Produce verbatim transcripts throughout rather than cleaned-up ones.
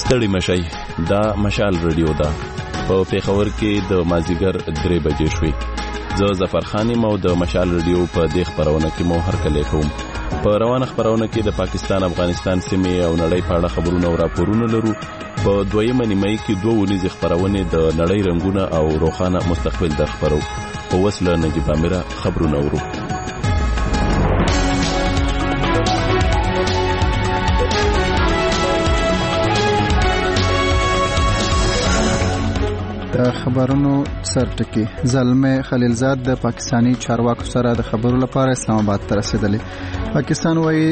ستړي مشي دا مشال رادیو ده په پیښور کې د مازیګر درې بجې شوې. زه ظفر خان یم او د مشال رادیو په دې خبرونه کې مو هرکلی کوم. په روانه خبرونه کې د پاکستان افغانستان سیمې او نړۍ په اړه خبرونه او راپورونه لرو. په دویمه نیمایي کې دوه ونیزې خبرونه د نړۍ رنګونه او روښانه مستقبل در خبرو. په وسله نجیب امیر خبرونه ورو. د خبرونو سرټکی زلمه خلیلزاد د پاکستانی چارواکو سره د خبرو لپاره اسلام آباد ته رسیدلی. پاکستان وايي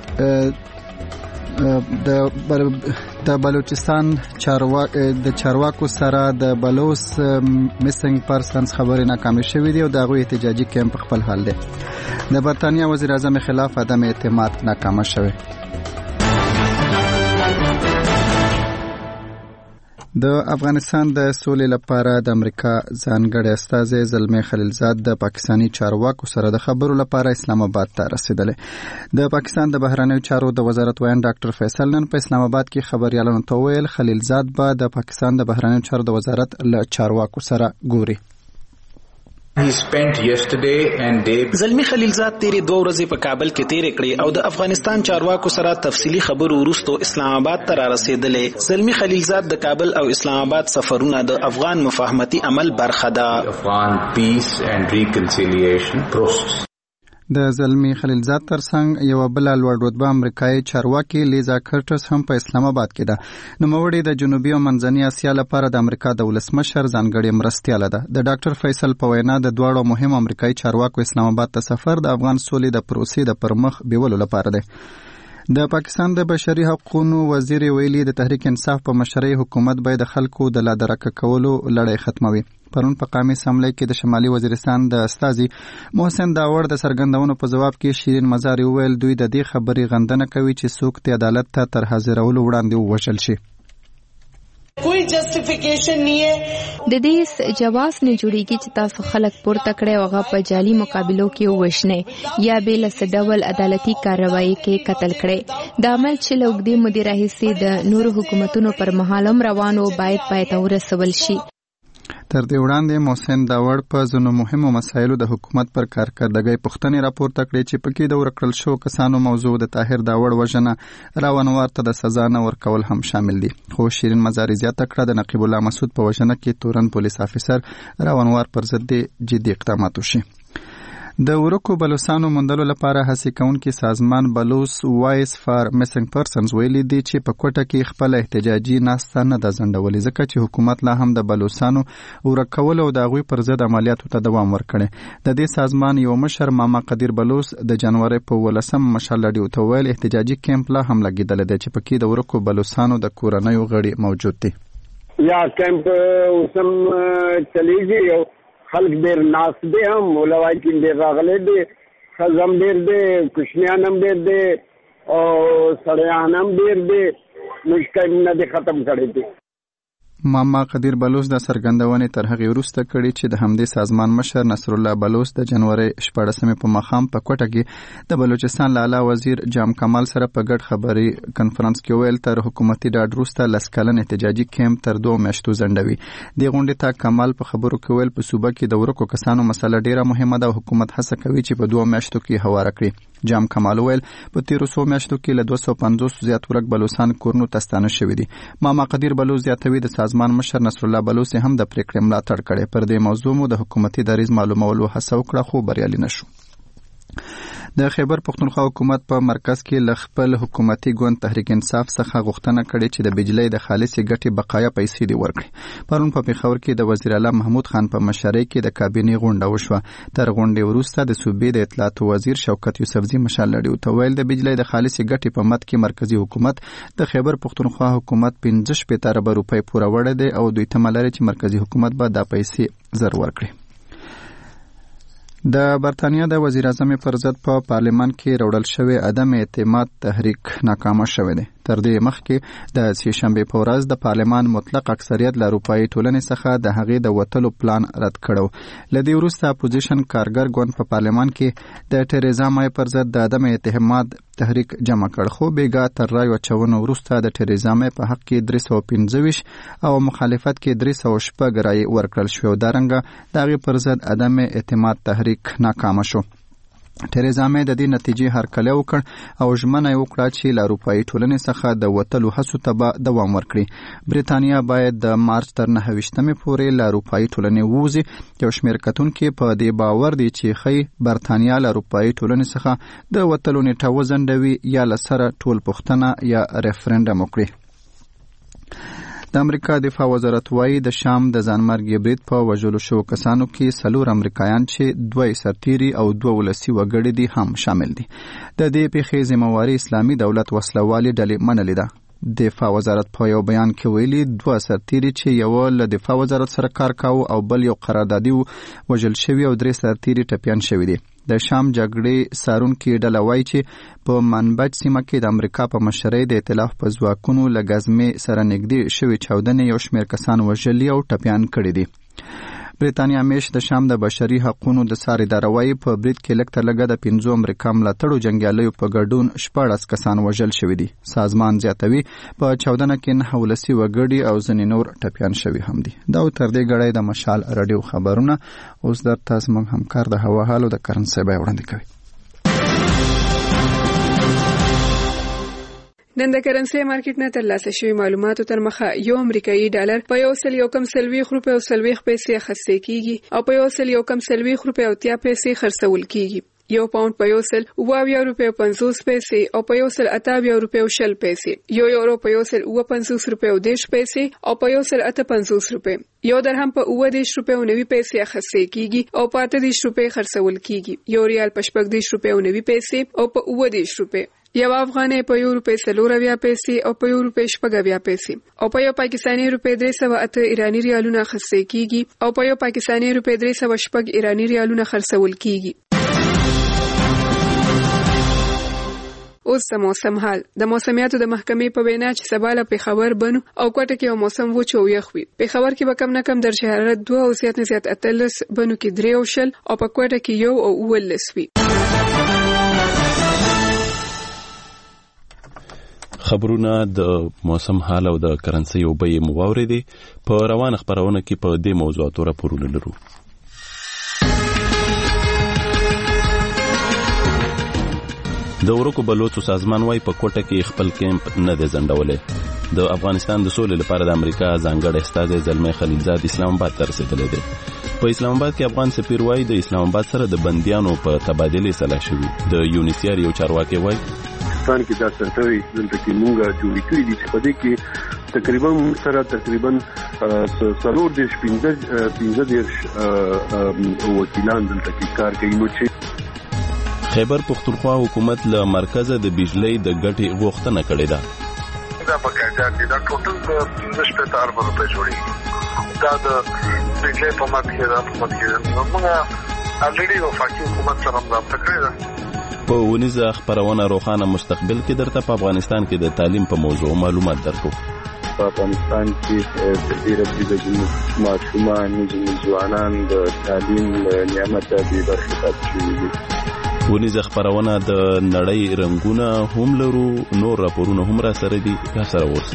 د د بلوچستان چارواک د چارواکو سره د بلوچ میسنګ پرسنز خبرې ناکامې شوې دي او دغه احتجاجي کیمپ خپل حال دی. د برتانیا وزیر اعظم خلاف عدم اعتماد ناکامه شوه. د افغانستان د سولې لپاره د امریکا ځانګړی استازی زلمه خلیلزاد د پاکستانی چارواکو سره د خبرو لپاره اسلام آباد ته رسیدلی. د پاکستان د بهرنیو چارو د وزارت وایي ډاکټر فیصل نن په اسلام آباد کې خبريالانو ته ویل خلیلزاد به د پاکستان د بهرنیو چارو د وزارت له چارواکو سره ګوري. He spent yesterday and day زلمی خلیلزاد تیرې دوه ورځې په کابل کې تیرې کړې او د افغانستان چارواکو سره تفصیلی خبرو وروسته اسلام آباد ته را رسیدلې. زلمی خلیلزاد د کابل او اسلام آباد سفرونه د افغان مفاهمتي عمل برخه ده. Afghan peace and reconciliation process. د زلمی خلیلزاد ترڅنګ یو بل لوړ رتبه امریکایي چارواکي لیزا کرټس هم په اسلام آباد کې ده. نوموړي د جنوبي او منځنۍ اسیا لپاره د امریکا د ولسمشر ځانګړې مرستیاله ده. د ډاکټر فیصل په وینا د دواړو مهم امریکایي چارواکو اسلام آباد ته سفر د افغان سولې د پروسې د پرمخ بیولو لپاره دی. د پاکستان د بشري حقوقو وزیر ویلي د تحریک انصاف په مشرۍ حکومت باید د خلکو د لادرکه کولو لړۍ ختموي. پرون په قومي اسمبلی کې د شمالي وزیرستان د استازي محسن داور د سرګندونو په جواب کې شیرین مزاری ویل دوی د دې خبرې غندنه کوي چې څوک د عدالت ته تر حاضرولو وړاندې ووژل شي. کوئی جسټیفیکیشن نه ہے. د دې جواز نه جوړیږي چې تاسو خلک پورته کړي او هغه په جعلي مقابلو کې وښنه یا به له ډول عدالتي کاروایی کې قتل کړي. د عمل چې لوګدي مدیر رئیس د نورو حکومتونو پر مهالم روانو باید پای ته ورسول شي. تر دې وړاندې محسن داور په ځینو مهمو مسایلو د حکومت پر کارکردګۍ پوښتنې راپورته کړې چې پکې د ورکړل شو کسانو موضوع د طاهر داور وژنه راونوار ته د سزا نه ورکول هم شامل دي. خو شیرین مزاری زیاته کړه د نقیب الله مسعود په وژنه کې تورن پولیس افیسر راونوار پر ضد جدي اقدامات وشي. د ورکو بلوچستانو موندلو لپاره هڅې کوونکي سازمان بلوچ وایس فار میسنګ پرسنز ویلي دي چې په کوټه کې خپل احتجاجي ناسته نه ده ځنډولې ځکه چې حکومت لا هم د بلوچستانو ورکول او د هغوی پر ضد عملیاتو ته دوام ورکړي. د دې سازمان یو مشر ماما قدیر بلوچ د جنوري په ولسم مشال رادیو ته ویل احتجاجي کیمپ لا هم لګیدل دی چې پکې د ورکو بلوچستانو د کورنیو غړي موجود دي. یا کیمپ اوسم چلیږي خلق دیر ناس دے ہم مولوائی کی دیر راغلے دے خزم دیر دے کشنیانم دیر دے اور سڑیانم دیر دے مشکل نه دے ختم کړي دي. ماما قدیر بلوچ د سرګندونې تر هغې وروسته کړي چې د همدې سازمان مشر نصر الله بلوچ د جنوري شپاړسمې په ماښام په کوټه کې د بلوچستان لاله وزیر جام کمال سره په ګډ خبري کنفرانس کې ویل تر حکومتي ډاډ وروسته لس کلن احتجاجي کیمپ تر دوه میاشتو ځنډوي. دې غونډې ته کمال په خبرو کې ویل په صوبه کې د ورکو کسانو مسله ډیره مهمه ده او حکومت هڅه کوي چې په دوه میاشتو کې هواره کړي. جام کمال ویل په تیرو څو میاشتو کې له دوه سوه پنځوس زیات ورک بلوچستان کورنو ته ستانه شوي دي. ماما قدیر بلوچ زیاتوي د سازمان مشر نصر الله بلوچ هم د پریکړې ملاتړ کړي. پر دې موضوع مو د حکومتي دریځ معلومولو هڅه وکړه خو بریالي نشو. د خیبر پختونخوا حکومت په مرکز کې ل خپل حکومتي ګوند تحریک انصاف څخه غوښتنه کړې چې د بجلی د خالصې ګټې بقایا پیسې دی ورکړي. پرون په پیښور کې د وزیر اعلی محمود خان په مشرۍ کې د کابینې غونډه وشوه. تر غونډې وروسته د صوبې د اطلاعات وزیر شوکت یوسفزي مشال لړیو ته ویل د بجلی د خالصې ګټې په مد کې مرکزی حکومت د خیبر پختونخوا حکومت پنځه شپېته اربه روپۍ پوره وړی دی او دوی تمه لري چې مرکزی حکومت به دا پیسې زر ورکړي. د برتانیا د وزیر اعظم پر ضد په پارلمان کې راوړل شوی عدم اعتماد تحریک ناکامه شوی دی. تر دې مخکې د سې شنبې په ورځ د پارلمان مطلق اکثریت له اروپایي ټولنې څخه د هغې د وتلو پلان رد کړو. له دې وروسته اپوزیشن کارګر ګوند په پارلمان کې د ټریزا مای پر ضد د عدم اعتماد تحریک جمع کړ، خو بیګا تر رای اچونو وروسته د ټریزا مای په حق کې درې سوه پنځه ویشت او مخالفت کې درې سوه شپږ رای ورکړل شوې او دارنګه د هغې پر ضد عدم اعتماد تحریک ناکامه شو. ټریزا مای د دې نتیجې هرکلی وکړ او ژمنه یې وکړه چې له اروپایي ټولنې څخه د وتلو هڅو ته به دوام ورکړي. بریتانیا باید د مارچ تر نهه ویشتمې پورې له اروپایي ټولنې ووځي. یو شمېر کتونکي په دې باور دي چې ښایي برتانیا له اروپایي ټولنې څخه د وتلو نیټه وځنډوي یا له سره ټول پوښتنه یا ریفرنډم وکړي. د امریکا دفاع وزارت وايي د شام د ځانمرګي برید په وژلو شوو کسانو کې څلور امریکایان چې دوه سرتیري او دوه ولسي وګړي دي هم شامل دي. د دې پیښې ذمہواري اسلامي دولت وسلوالې ډلې منلې ده. دفاع وزارت په یو بیان کې ویلي دوه سرتیري چې یو له دفاع وزارت سره کار کاوه او بل یو قراردادي وژل شوي او درې سرتیري ټپیان شوي دي. د شام جګړې څارونکي ډله وایي چې په منبج سیمه کې د امریکا په مشرۍ د ائتلاف په ځواکونو له ګزمې سره نږدې شوي چاودنې یو شمېر کسان وژلي او ټپیان کړي دي. بریتانیا میش د شام د بشري حقوقو د څار اداره وايي په برید کې لږ تر لږه د پنځو امریکا ملاتړو جنګیالیو په ګډون شپاړس کسان وژل شوي دي. سازمان زیاتوي په چاودنه کې نهه ولسي وګړي او ځینې نور ټپیان شوي هم دي. دا تر دې ګړی د مشال راډیو خبرونه. اوس درته زموږ همکار د هوا حالو د کرنسۍ بیه وړاندې کوي. نن د کرنسۍ مارکیټ نه ترلاسه شوي معلوماتو تر مخه یو امریکایي ډالر په یو سل یو کم څلوېښت روپۍ او څلوېښت پیسې اخیستل کېږي او په یو سل یو کم څلوېښت روپۍ او اتیا پیسې خرڅول کېږي. یو پاوند په یو سل اوه اویا روپۍ او پنځوس پیسې او په یو سل اته اویا روپۍ او شل پیسې. یو یورو په یو سل اوه پنځوس روپۍ او دېرش پیسې او په یو سل اته پنځوس روپۍ. یو درهم په اوه دېرش روپۍ او نوي پیسې اخیستل کېږي او په اته دېرش روپۍ خرڅول کېږي. یو ریال په شپږ دېرش روپۍ او نوي پیسې او په اوه دېرش روپۍ. یو افغانۍ په یو روپۍ څلور اویا پیسې او په یو روپۍ شپږ اویا پیسې او په یو پاکستاني روپۍ درې سوه اته ایراني ریالونه اخیستل کېږي او په یو پاکستاني روپۍ درې سوه شپږ ایراني ریالونه خرڅول کېږي. اوس د موسم حال. د موسمیاتو د محکمې په وینا چې سبا له پېښور بنو او کوټه کې یو موسم وچ او یخ وي. پېښور کې به کم نه کم درجه حرارت دوه او زیات نه زیات اتلس، بنو کې درې او شل او په کوټه کې یو او اوولس وي. خبرونه د موسم حال او د کرنسۍ او بیې مو واورېدې. په روانه خپرونه کې په دې موضوعاتو راپورونه لرو. د ورکو بلوڅو سازمان وايي په کوټه کې خپل کیمپ نه دی ځنډولی. د افغانستان د سولې لپاره د امریکا ځانګړی استازی زلمی خلیلزاد اسلام آباد ته رسېدلی دی. په اسلام آباد کې افغان سفیر وايي د اسلام آباد سره د بندیانو په تبادلې سلا شوي. د یونیسیار یو چارواکي وايي افغانستان کې دا سرتوي دلته کې مونږه جوړې کړې دي چې په دې کې تقریبا سره تقریبا څلور دېرش پنځه دېرش وکیلان دلته کې کار کوي. نو چې خیبر پختونخوا حکومت له مرکزه د بجلی د ګټې غوښتنه کړې ده. دا باقاعده دا ټوټل د پنځه شپېته اربه روپۍ جوړېږي. دا د بجلی په مد کې دا په مد کې نو موږ الریډي وفاقي حکومت سره رابطه کړې ده. په ونیزه خپرونه روښانه مستقبل کې درته په افغانستان کې د تعلیم په موضوع معلومات درکو. په افغانستان کې د ډېرو د ماشومان ځوانان د تعلیم نعمت بې برخې پاتې شوي دي. ونیزه خپرونه د نړۍ رنګونه هم لرو. نور راپورونه هم را سره دي. یا سره اوس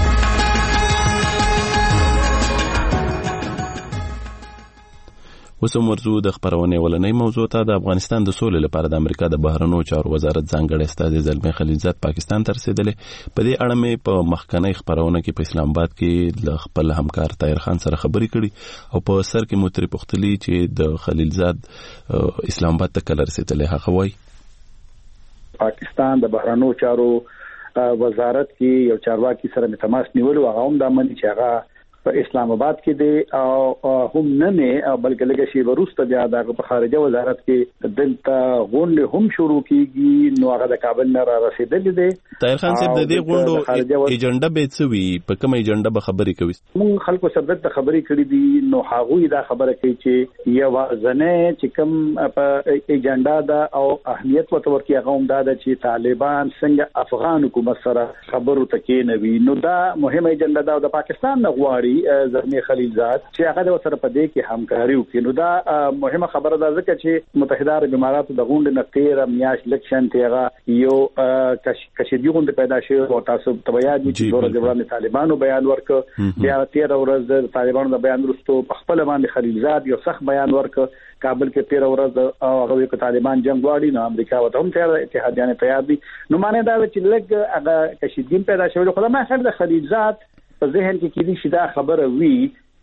اوس هم ورځو د خپرونې ولنۍ موضوع ته. د افغانستان د سولې لپاره د امریکا د بهرنیو چارو وزارت ځانګړی استازی زلمی خلیلزاد پاکستان ته رسېدلی. په دې اړه مې په مخکنۍ خپرونه کې په اسلام آباد کې له خپل همکار طاهر خان سره خبرې کړي او په سر کې مو ترې پوښتلي چې د خلیلزاد اسلام آباد ته کله رسېدلی. هغه وایي پاکستان د بهرنیو چارو وزارت کې یو چارواکي سره مې تماس نیولو. هغه هم دا مني چې هغه په اسلام آباد کې دی او هم نه نه بلکې لږ شی ورسته بیا د خارجه وزارت کې دلته غونډه هم شروع کیږي نو هغه د کابل نه را رسیدلې دی. طاهر خان صاحب د دې غونډو ایجنډا به څه وي په کومه ایجنډا به خبرې کوي؟ مونږ خلکو سره د خبرې کړې دي نو هغه دا خبره کوي چې یو ځنه چې کوم په ایجنډا دا او اهمیت ورته ورکړي هغه هم دا چې طالبان څنګه افغان حکومت سره خبرو تکې نه وي. نو دا مهمه ایجنډا دا د پاکستان نه غواړي زلمی خلیلزاد چې هغه د سره په دې کې همکاري وکړي. نو دا مهمه خبره ده ځکه چې متحده عرب اماراتو د غونډې نه تیر میاش لکشن تیغه یو کشیدګي غونډه پیدا شوه او تاسو تبعیات چې دوره د وړاندې طالبانو بیان ورکړ بیا تیر ورځ د طالبانو د بیان وروسته په خپل باندې خلیلزاد یو سخت بیان ورکړ کابل کې تیر ورځ او هغه کې طالبان جنگ غواړي نو امریکا وته هم تیار اتحادیان تیار دي. نو معنی دا چې لږ هغه کشیدګي پیدا شوه خو ما خل د خلیلزاد په ذهن کې کېدی شي دا خبره وی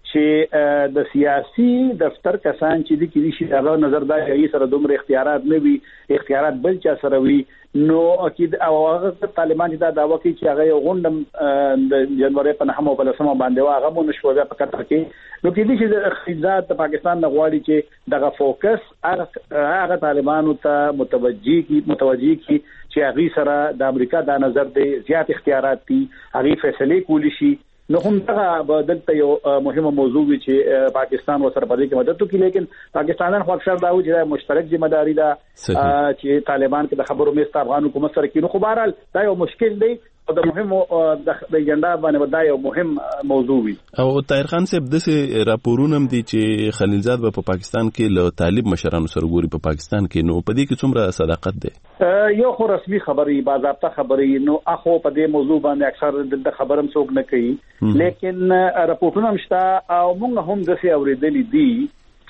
چې د سیاسي دفتر کسان چې د کېدی شي هغه نظر دا کوي سره دومره اختیارات نه وي اختیارات بل چا سره وي نو اكيد او هغه طالبان دا داوا کوي چې هغه یو غونډه د جنوري په نهمه په لسمه باندې هغه مونږ شو بیا په کتر کې نو کېدی شي د خلیلزاد د پاکستان نه غواړي چې دغه فوکس هغه طالبانو ته متوجي کی متوجي کی چې هغه سره د امریکا د نظر دی زیات اختیارات دي هغه فیصله کولی شي. نو هم دا بدلته یو مهمه موضوع وی چې پاکستان وسره په دې کې مدد وکړي لیکن پاکستانان خو اکثر دا و چې مشترک ذمہ داری ده چې طالبان کې د خبرو مست افغان حکومت سره کې نو خو بهرحال دا یو مشکل دی او د مهم د ایجنډا باندې دا یو مهم موضوع وي. او طاهر خان صاحب د سه راپورونه هم دي چې خلیلزاد په پاکستان کې له طالب مشرانو سره ګوري په پاکستان کې نو په دې کې څومره صداقت ده؟ یو خو رسمي خبري باضابطه خبري نو اخو په دې موضوع باندې اکثر د خبرم څوک نه کوي لیکن راپورټونه مشته او موږ هم د سه اوریدلې دي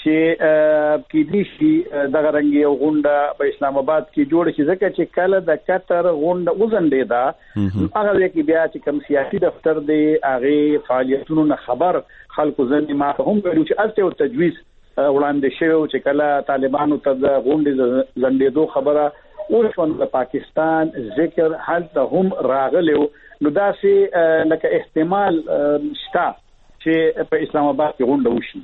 چې کې دي شي د غرنګي غونډه په اسلام آباد کې جوړ شي ځکه چې کله د قطر غونډه وزندې ده هغه کې بیا چې کوم سیاسي دفتر دی هغه فعالیتونو نه خبر خلکو ځنې ما هم ویلو چې الته او تجویز وړاندې شوی چې کله طالبانو ته د غونډې زندېدو خبره او د پاکستان ذکر حالت هم راغلی نو دا سي لکه احتمال شته چې په اسلام آباد کې غونډه وشي.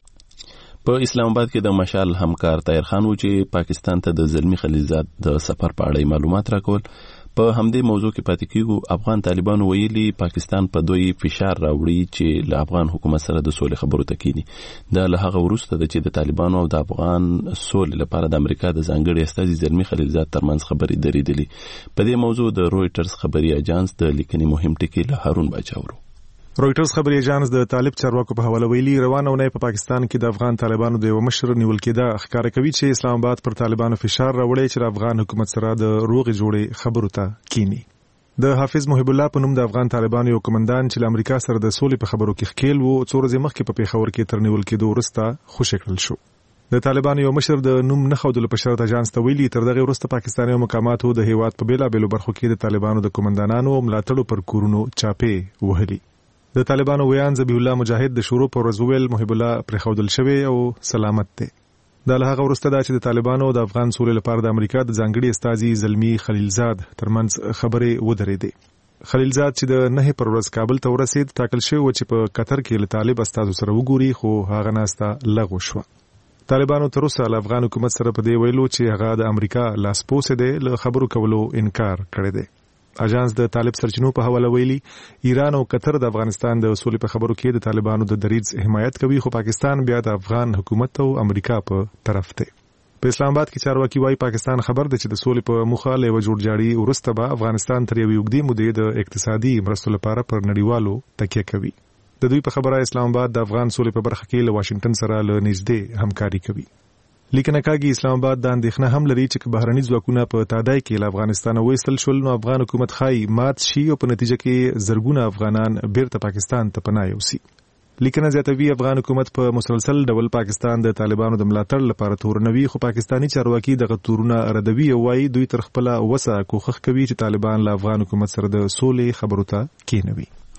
په اسلام آباد کې د مشال همکار طاهر خان و چې پاکستان ته د زلمی خلیلزاد د سفر په اړه معلومات راکول په همدې موضوع کې پاتې کیږو. افغان طالبانو ویلي پاکستان په دوی فشار راوړي چې له افغان حکومت سره د سولې خبرو ته کینی. دا له هغه وروسته چې د طالبانو او د افغان سولې لپاره د امریکا د ځانګړي استازي زلمی خلیلزاد ترمنځ خبرې درېدلې. په دې موضوع د رويټرز خبري اژانس د لیکنې مهم ټکی له هارون باچاورو. رويټرز خبري اژانس د طالب چارواکو په حواله ویلي روانه ونې په پاکستان کې د افغان طالبانو د یو مشر نیول کېده ښکار کوي چې اسلام آباد پر طالبانو فشار راوړي چې د افغان حکومت سره د روغې جوړې خبرو ته کینی. د حافظ محب الله په نوم د افغان طالبانو یو کمانډان چې امریکا سره د سولې په خبرو کې ښکیل وو څو ورځې مخکې په پیښور کې تر نیول کېدو وروسته خوشی کړل شو. د طالبانو یو مشر د نوم نه ښودلو په شرط اژانس ته ویلي تر دغه وروسته پاکستاني مقاماتو د هیواد په بیلابېلو برخو کې د طالبانو د کمانډانانو ملاتړو پر کورونو چاپې وهلي. د طالبانو ویان ذبیح الله مجاهد د شروع پر ورځ ویل محب الله پر خودل شوی او سلامت دی. د له هغه وروسته دا چې د طالبانو د افغان سولې لپاره د امریکا د ځانګړي استازي زلمی خلیلزاد ترمنځ خبرې ودرېدې. خلیلزاد چې د نه پر ورځ کابل ته ورسید ټاکل شوی و چې په قطر کې له طالب استازو سره وګوري خو هغه ناسته لغوه شوه. طالبانو تر اوسه له افغان حکومت سره په دې ویلو چې هغه د امریکا لاسپوڅ دی له خبرو کولو انکار کړی دی. اژانس د طالب سرچینو په حواله ویلي ایران او قطر د افغانستان د سولې په خبرو کې د طالبانو د دریځ حمایت کوي خو پاکستان بیا د افغان حکومت او امریکا په طرف دی. په اسلام آباد کې چارواکي وايي پاکستان خبر دی چې د سولې په موخه له جوړجاړي ورسته به افغانستان تر یو وګړي مودې د اقتصادي مرستو لپاره پر نړیوالو تکیه کوي. د دوی په خبره اسلام آباد د افغان سولې په برخه کې له واشنگټن سره له نږدې همکاري کوي. لیکن کاږي اسلام آباد د اندېښنه هم لري چې بهرني ځواکونه په تادای کې له افغانستان وېستل شول نو افغان حکومت خای مات شي او په نتیجه کې زرګونه افغانان بیرته پاکستان ته پناه یوسي. لیکن زیاتوي افغان حکومت په مسلسل ډول پاکستان د طالبانو د ملاتړ لپاره تورنوي خو پاکستانی چارواکي دغه تورونه ردوي او وايي دوی تر خپل وسه کوښښ کوي چې طالبان له افغان حکومت سره د سولې خبرو ته کېنوي.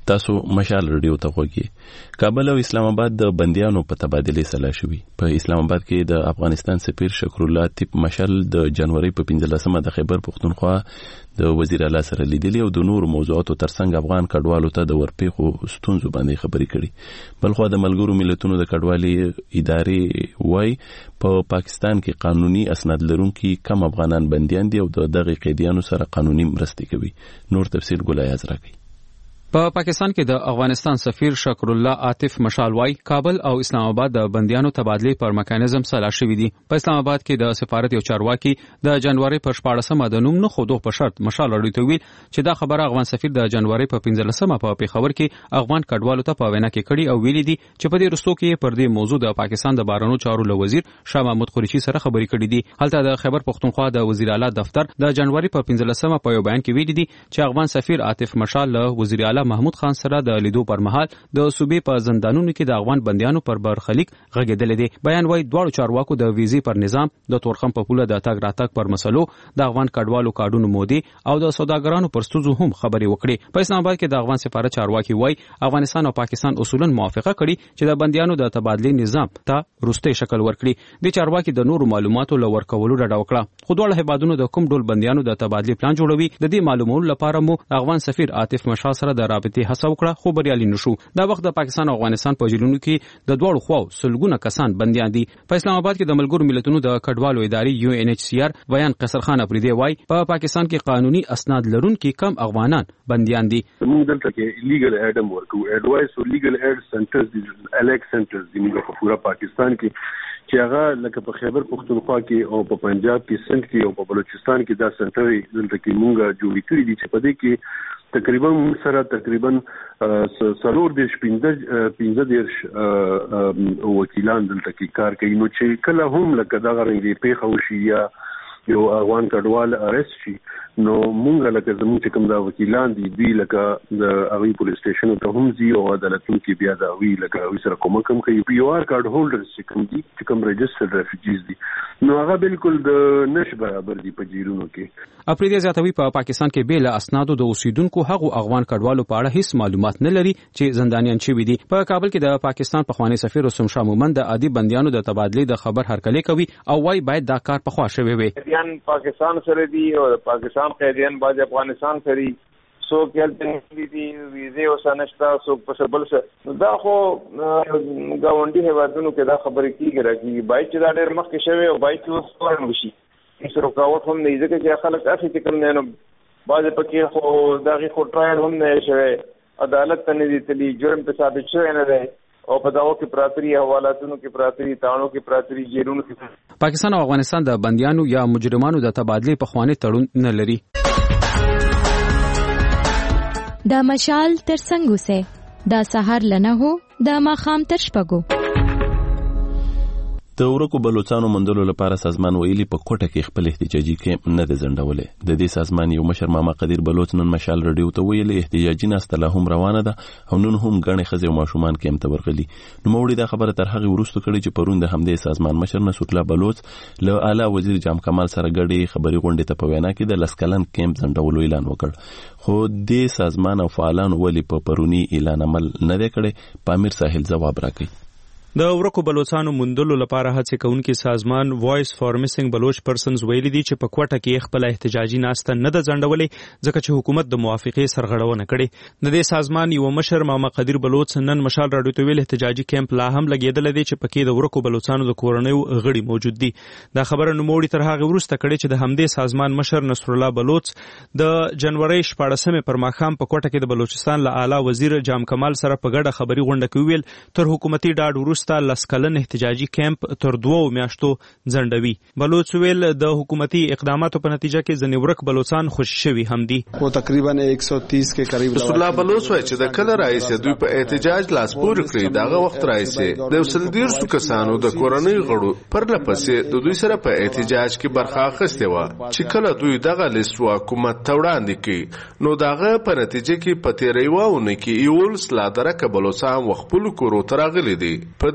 تاسو مشال رادیو ته غوږی. کابل او اسلام آباد د بندیانو په تبادله سلا شوي. په اسلام آباد کې د افغانستان سفیر شکر الله تیپ مشال د جنوري په پنځلسمه د خیبر پختونخوا د وزیر اعلی سره لیدلي او د نور موضوعاتو ترڅنګ افغان کډوالو ته د ورپېخو ستونزو باندې خبرې کړي. بلخو د ملګرو ملتونو د کډوالۍ ادارې وای په پا پاکستان کې قانوني اسناد لرونکي کم افغانان بنديان دي او د دغه قیدیانو سره قانوني مرستې کوي. نور تفصیل ګلایاز راکړي. په پاکستان کې د افغانستان سفیر شکر الله عاطف مشال وايي کابل او اسلام آباد د بنديانو تبادله پر میکانیزم سلا شوی دي. په اسلام آباد کې د سفارت یو چارواکي د جنوري په شپاړسمه د نوم نه خودو په شرط مشال اړیته ویل چې دا خبره افغان سفیر د جنوري په پنځلسمه په پیښور کې افغان کډوالو ته په وینا کې کړي او ویلي دي چې په دې رستو کې پر دې موضوع د پاکستان د بهرنیو چارو له وزیر شاه محمود قریشي سره خبرې کړې دي. هلته د خیبر پختونخوا د وزیر اعلی دفتر د جنوري په پنځلسمه په یو بیان کې ویلي دي چې افغان سفیر عاطف مشال له وزیر اعلی محمود خان سره د لیدو پر مهال د صوبې په زندانونو کې د افغان بنديانو پر برخلیک غږیدل دي. بیان وايي دواړو چارواکو د ویزې پر نظام د تورخم په پوله د تاګ راتګ پر مسلو د افغان کډوالو کارډونو مودي او د سوداګرانو پر ستونزو هم خبرې وکړي. په اسلام آباد کې د افغان سفارت چارواکي وايي افغانستان او پاکستان اصولا موافقه کړي چې د بنديانو د تبادله نظام ته روستي شکل ورکړي. د چارواکي د نورو معلوماتو لور کولو ډډه وکړه. خو دواړه هیوادونو د کوم ډول بنديانو د تبادله پلان جوړوي د دې معلومولو لپاره مو افغان سفیر عاطف مشال سره د رابطې هڅه وکړه خو بریالي نشو. دا وخت د پاکستان او افغانستان په جیلونو کې د دوړو خواو سلګونه کسان بنديان دي. په اسلام آباد کې د ملګرو ملتونو د کډوالو ادارې یو ان ایچ سی آر بیان قصر خان افریدی وايي په پا پاکستان کې قانوني اسناد لرونکي کم افغانان بنديان دي. موږ دلته کې لیګل ایډم ورکو اډوایس او لیګل ایډ سنټرز دي الیکس سنټرز دي موږ په پورا پاکستان کې چې هغه لکه په خیبر پختونخوا کې او په پنجاب کې سند کې او په بلوچستان کې دا سنټر دلته کې موږ جوړ کړی دي چې په دې کې تقریبا سره تقریبا سلور دیش پنځه دیش وکیلان دلته کې کار کوي. نو چې کله هم لکه دا غرنګي پیښه وشي یا یو افغان کډوال ارست شي نو مونږ لکه زموږ چې کوم دا وکیلان دي دوی لکه د هغوی پولیس سټیشن ته هم ځي او عدالتونو کې بیا د هغوی لکه هغوی سره کومک هم کوي. پی او آر کارډ هولډرز چې کوم دي چې کوم رجسټرډ ریفیوجیز دي نو هغه بالکل د نش برابر دي په جیرونو کې. افریدی زیاتوي په پا پاکستان کې بیل اسنادو د اوسیدونکو هغو افغان کډوالو په اړه هیڅ معلومات نه لري چې زندانیان شوي دي. په کابل کې د پاکستان پخوانی سفیر رسوم شاه مومند د عادي بنديانو د تبادله د خبر هرکلی کوي او وايي باید دا کار پخوا شوی وي. پاکستان سره دی او پاکستان قیدیان باز افغانستان سره سو کېلته دي ویزه او سنشتا سو په بل څه دا خو گاونډي هیوادونو کې دا خبرې کیږي راځي بای چې دا ډېر مخکې شوی او بای چې اوس ورن وشي هیڅ رکاوټ هم نه ځکه چې خلک اخی چې کوم نه نو باز پکې خو دا غي خو ټرایل هم نه شوی عدالت ته نه دي تلی جرم په ثابت شوی نه دی او په داو کې پراتري حوالاتونو کې پراتري تاڼو کې پراتري جیرونو کې. پاکستان او افغانستان د بنديانو یا مجرمانو د تبادله په خواني تړون نه لري. دا مشال تر څنګه سه دا سحر لنه هو دا ماخام تر شپګو. د ورکو بلوچستانو مندلو لپاره سازمان ویلي په کوټه کې خپل احتجاجي کیمپ نه د زندولې. د دې سازمان یو مشر ماما قدیر بلوچ نن مشال رادیو ته ویلي احتجاجي ناسته لا هم روانه ده او نن هم غنې خزي او ماشومان کیمپ ته ورغلي. نو موړي دا خبره تر هغه ورستو کړي چې پرون د همدې سازمان مشر نصر الله بلوچ له اعلی وزیر جام کمال سره غړي خبري غونډه ته په وینا کې د لسکلن کیمپ زندولو اعلان وکړ. خو د سازمان او فعالانو ولې په پرونی اعلان عمل نه کړي. پامیر ساحل جواب راکړي. د ورکو بلوچستانو مندلو لپاره هڅه کوونکي سازمان وایس فار میسنګ بلوچ پرسنز ویلي دي چې په کوټه کې خپل احتجاجي ناسته نه د ځنډولې ځکه چې حکومت د موافقې سرغړونه کړې. د دې سازمان یو مشر ماما قدیر بلوچ نن مشال راډیو ته ویل احتجاجي کیمپ لا هم لګیدل دي چې پکې د ورکو بلوچستانو د کورنیو غړي موجود دي. دا خبره نوموړي تر هغه وروسته کړې چې د همدې سازمان مشر نصر الله بلوچ د جنوري شپاړسمه پر ماښام په کوټه کې د بلوچستان له اعلی وزیر جام کمال سره په ګډه خبري غونډه کې ویل تر حکومتي ډاډ وروسته لسکلن احتجاجي کیمپ تر دوو میاشتو ځنډوي. بلوچ ویل د حکومتي اقداماتو په نتیجه کې ځنې ورک بلوچستان خوشي شوي هم دي. خو تقریبا ایک سو تیس کې قریب رسول الله بلوچ وایي چې د کله رئیس دوی په احتجاج لاس پورې کړی دغه وخت رئیس د وسل ډیر څو کسانو د کورنۍ غړو پر لپسې د دوی سره په احتجاج کې برخه اخیستې و چې کله دوی دغه لیست حکومت ته وړاندې کړي نو دغه په نتیجه کې په تیرې واونه کې یول سلادره کبلوچستان وخپل کورو ترغلي دي. په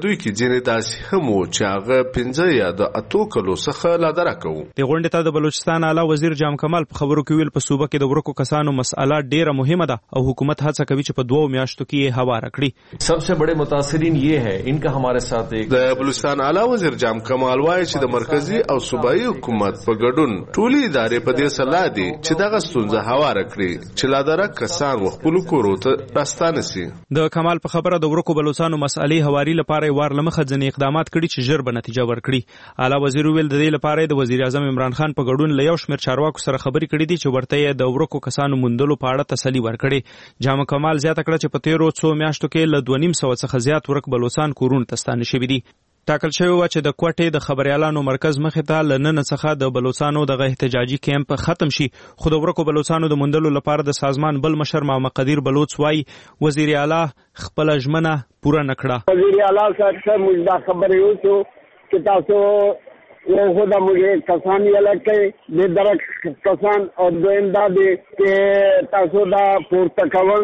دوی کې ځینې داسې هم وو چې هغه پنځه یا د اتو کلو څخه لا درکه وو. د غونډې ته د بلوچستان اعلی وزیر جام کمال په خبرو کې ویل په صوبه کې د ورکو کسانو مسأله ډیره مهمه ده او حکومت هڅه کوي چې په دوو میاشتو کې یې هواره کړي. सबसे बड़े मुतासिरीन ये है इनका हमारे साथ एक د بلوچستان اعلی وزیر جام کمال وایي چې د مرکزی او صوبایي حکومت په ګډون ټولې ادارې په دې سلا دي چې دغه ستونزه هواره کړي چې لا درک کسان وخپل کورو ته راستانه سي. د کمال په خبره د ورکو بلوچستانو مسالې هواري لپاره وار لمخه ځنې اقدامات کړي چې ژر به نتیجه ورکړي. اعلی وزیر ویل د دې لپاره د وزیر اعظم عمران خان په ګډون له یو شمېر چارواکو سره خبرې کړې دي چې ورته یې د ورکو کسانو موندلو په اړه تسلي ورکړي. جام کمال زیاته کړه چې په تیرو څو میاشتو کې له دوه نیم سوه څخه زیات ورک بلوچستان کورونو ته ستانه شوي دي. ټاکل شوی و چې د کوټې د خبريالانو مرکز مخې ته له نن څخه د بلوچستانو دغه احتجاجي کیمپ ختم شي. خو د ورکو بلوچستانو د موندلو لپاره د سازمان بل مشر محمد قدیر بلوچ وايي وزیر اعلی خپل ژمنه پوره نکړه. وزیر اعلی صاحب سے مجدا خبر یو چې تاسو وہ خدا مجھے کسان یہ لگتے دے درک کسان اور دویم دا دے کہ تاسو دا پورتکون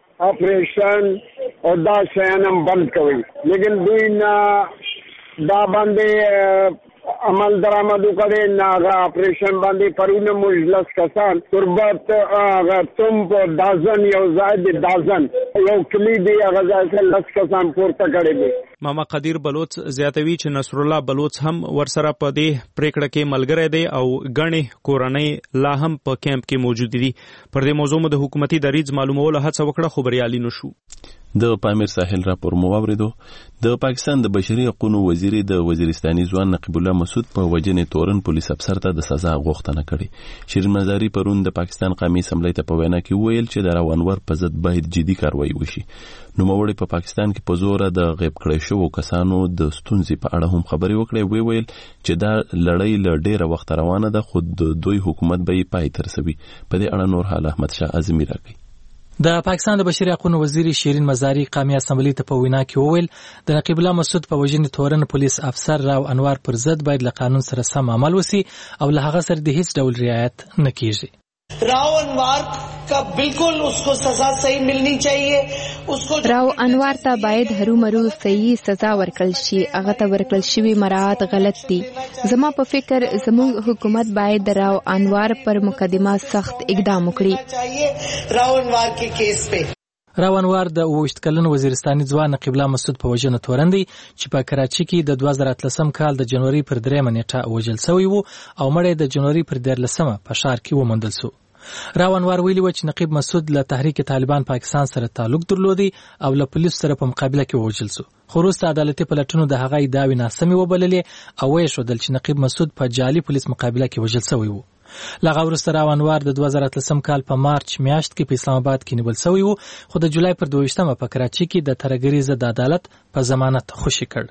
آپریشن اور دا شیانم بند کوئی لیکن دوی نا دا باندے عمل درآمدو کرے نا آپریشن باندے پرون مجلس کسان تربت تم پو دازن یو زائد دازن یو کلی دی اغزای سے لس کسان پورتا کرے دی. ماما قدیر بلوچ زیاتوي چې نصر الله بلوچ هم ورسره په دې پریکړه کې ملګری دی او غني کورنۍ لا هم په کیمپ کې موجود دي. پر دې موضوع د حکومتي دریځ معلومولو هڅه وکړه خو بریالي نشو. د پامیر ساحل راپور مو واوریدو. د پاکستان د بشري حقوقو وزیر د وزیرستاني ځوان نقیب الله مسعود په وجنې تورن پولیس افسر ته د سزا غوښتنه کړې. شیرین مزاری پرون د پاکستان قومي اسمبلی ته په وینا کې ویل چې د راونور په ضد باید جدي کاروایی وشي. نو موړي په پاکستان کې په زور د غیب کړي شو کسانو د ستونزې په اړه هم خبري وکړې. وی ویل چې دا لړۍ ل ډیره وخت روانه ده خو د دوی حکومت به پای تر سوي. په دې اړه نور حال احمد شاه اعظمي راکړي. د پاکستان د بشري حقوقو وزیر شیرین مزاری قومي اسمبلی ته په وینا کې وویل د نقیب الله مسعود په وجنې تورن پولیس افسر راو انوار پر ضد باید له قانون سره سم عمل وسی او له هغه سره د هیڅ ډول رعایت نه کیږي. راو انوار کا بالکل اس کو سزا صحیح ملنی چاہیے. اس کو راو انوار ته باید هرو مرو صحیح سزا ورکړل شي. هغه ته ورکړل شوی مراعات غلط دي. زما په فکر زموږ حکومت باید د راو انوار پر مقدمه سخت اقدام وکړي. راو انوار کے کیس په راو انوار د اوویشت کلن وزیرستاني ځوان نقیب الله مسعود په وجنه تورن دی چې په کراچي کې د دوه زره اتلسم کال د جنوري پر درېمه نیټه وژل شوی وو او مړی د جنوري پر دیارلسمه په ښار کې وموندل شو. راو انوار ویلي و چې نقیب مسعود له تحریک طالبان پاکستان سره تعلق درلودي او له پولیس سره په مقابله کې وژل شو. خو وروسته عدالتي پلټونو د هغه ادعاوې ناسمې وبللې او ویې ښودل چې نقیب مسعود په جعلي پولیس مقابله کې وژل شوی و. له هغه وروسته راو انوار د دوه زره اتلسم کال په مارچ میاشت کې په اسلام آباد کې نیول شوی و خو د جولای پر دویشتمه په کراچي کې د ترهګرۍ ضد عدالت په ضمانت خوشي کړ.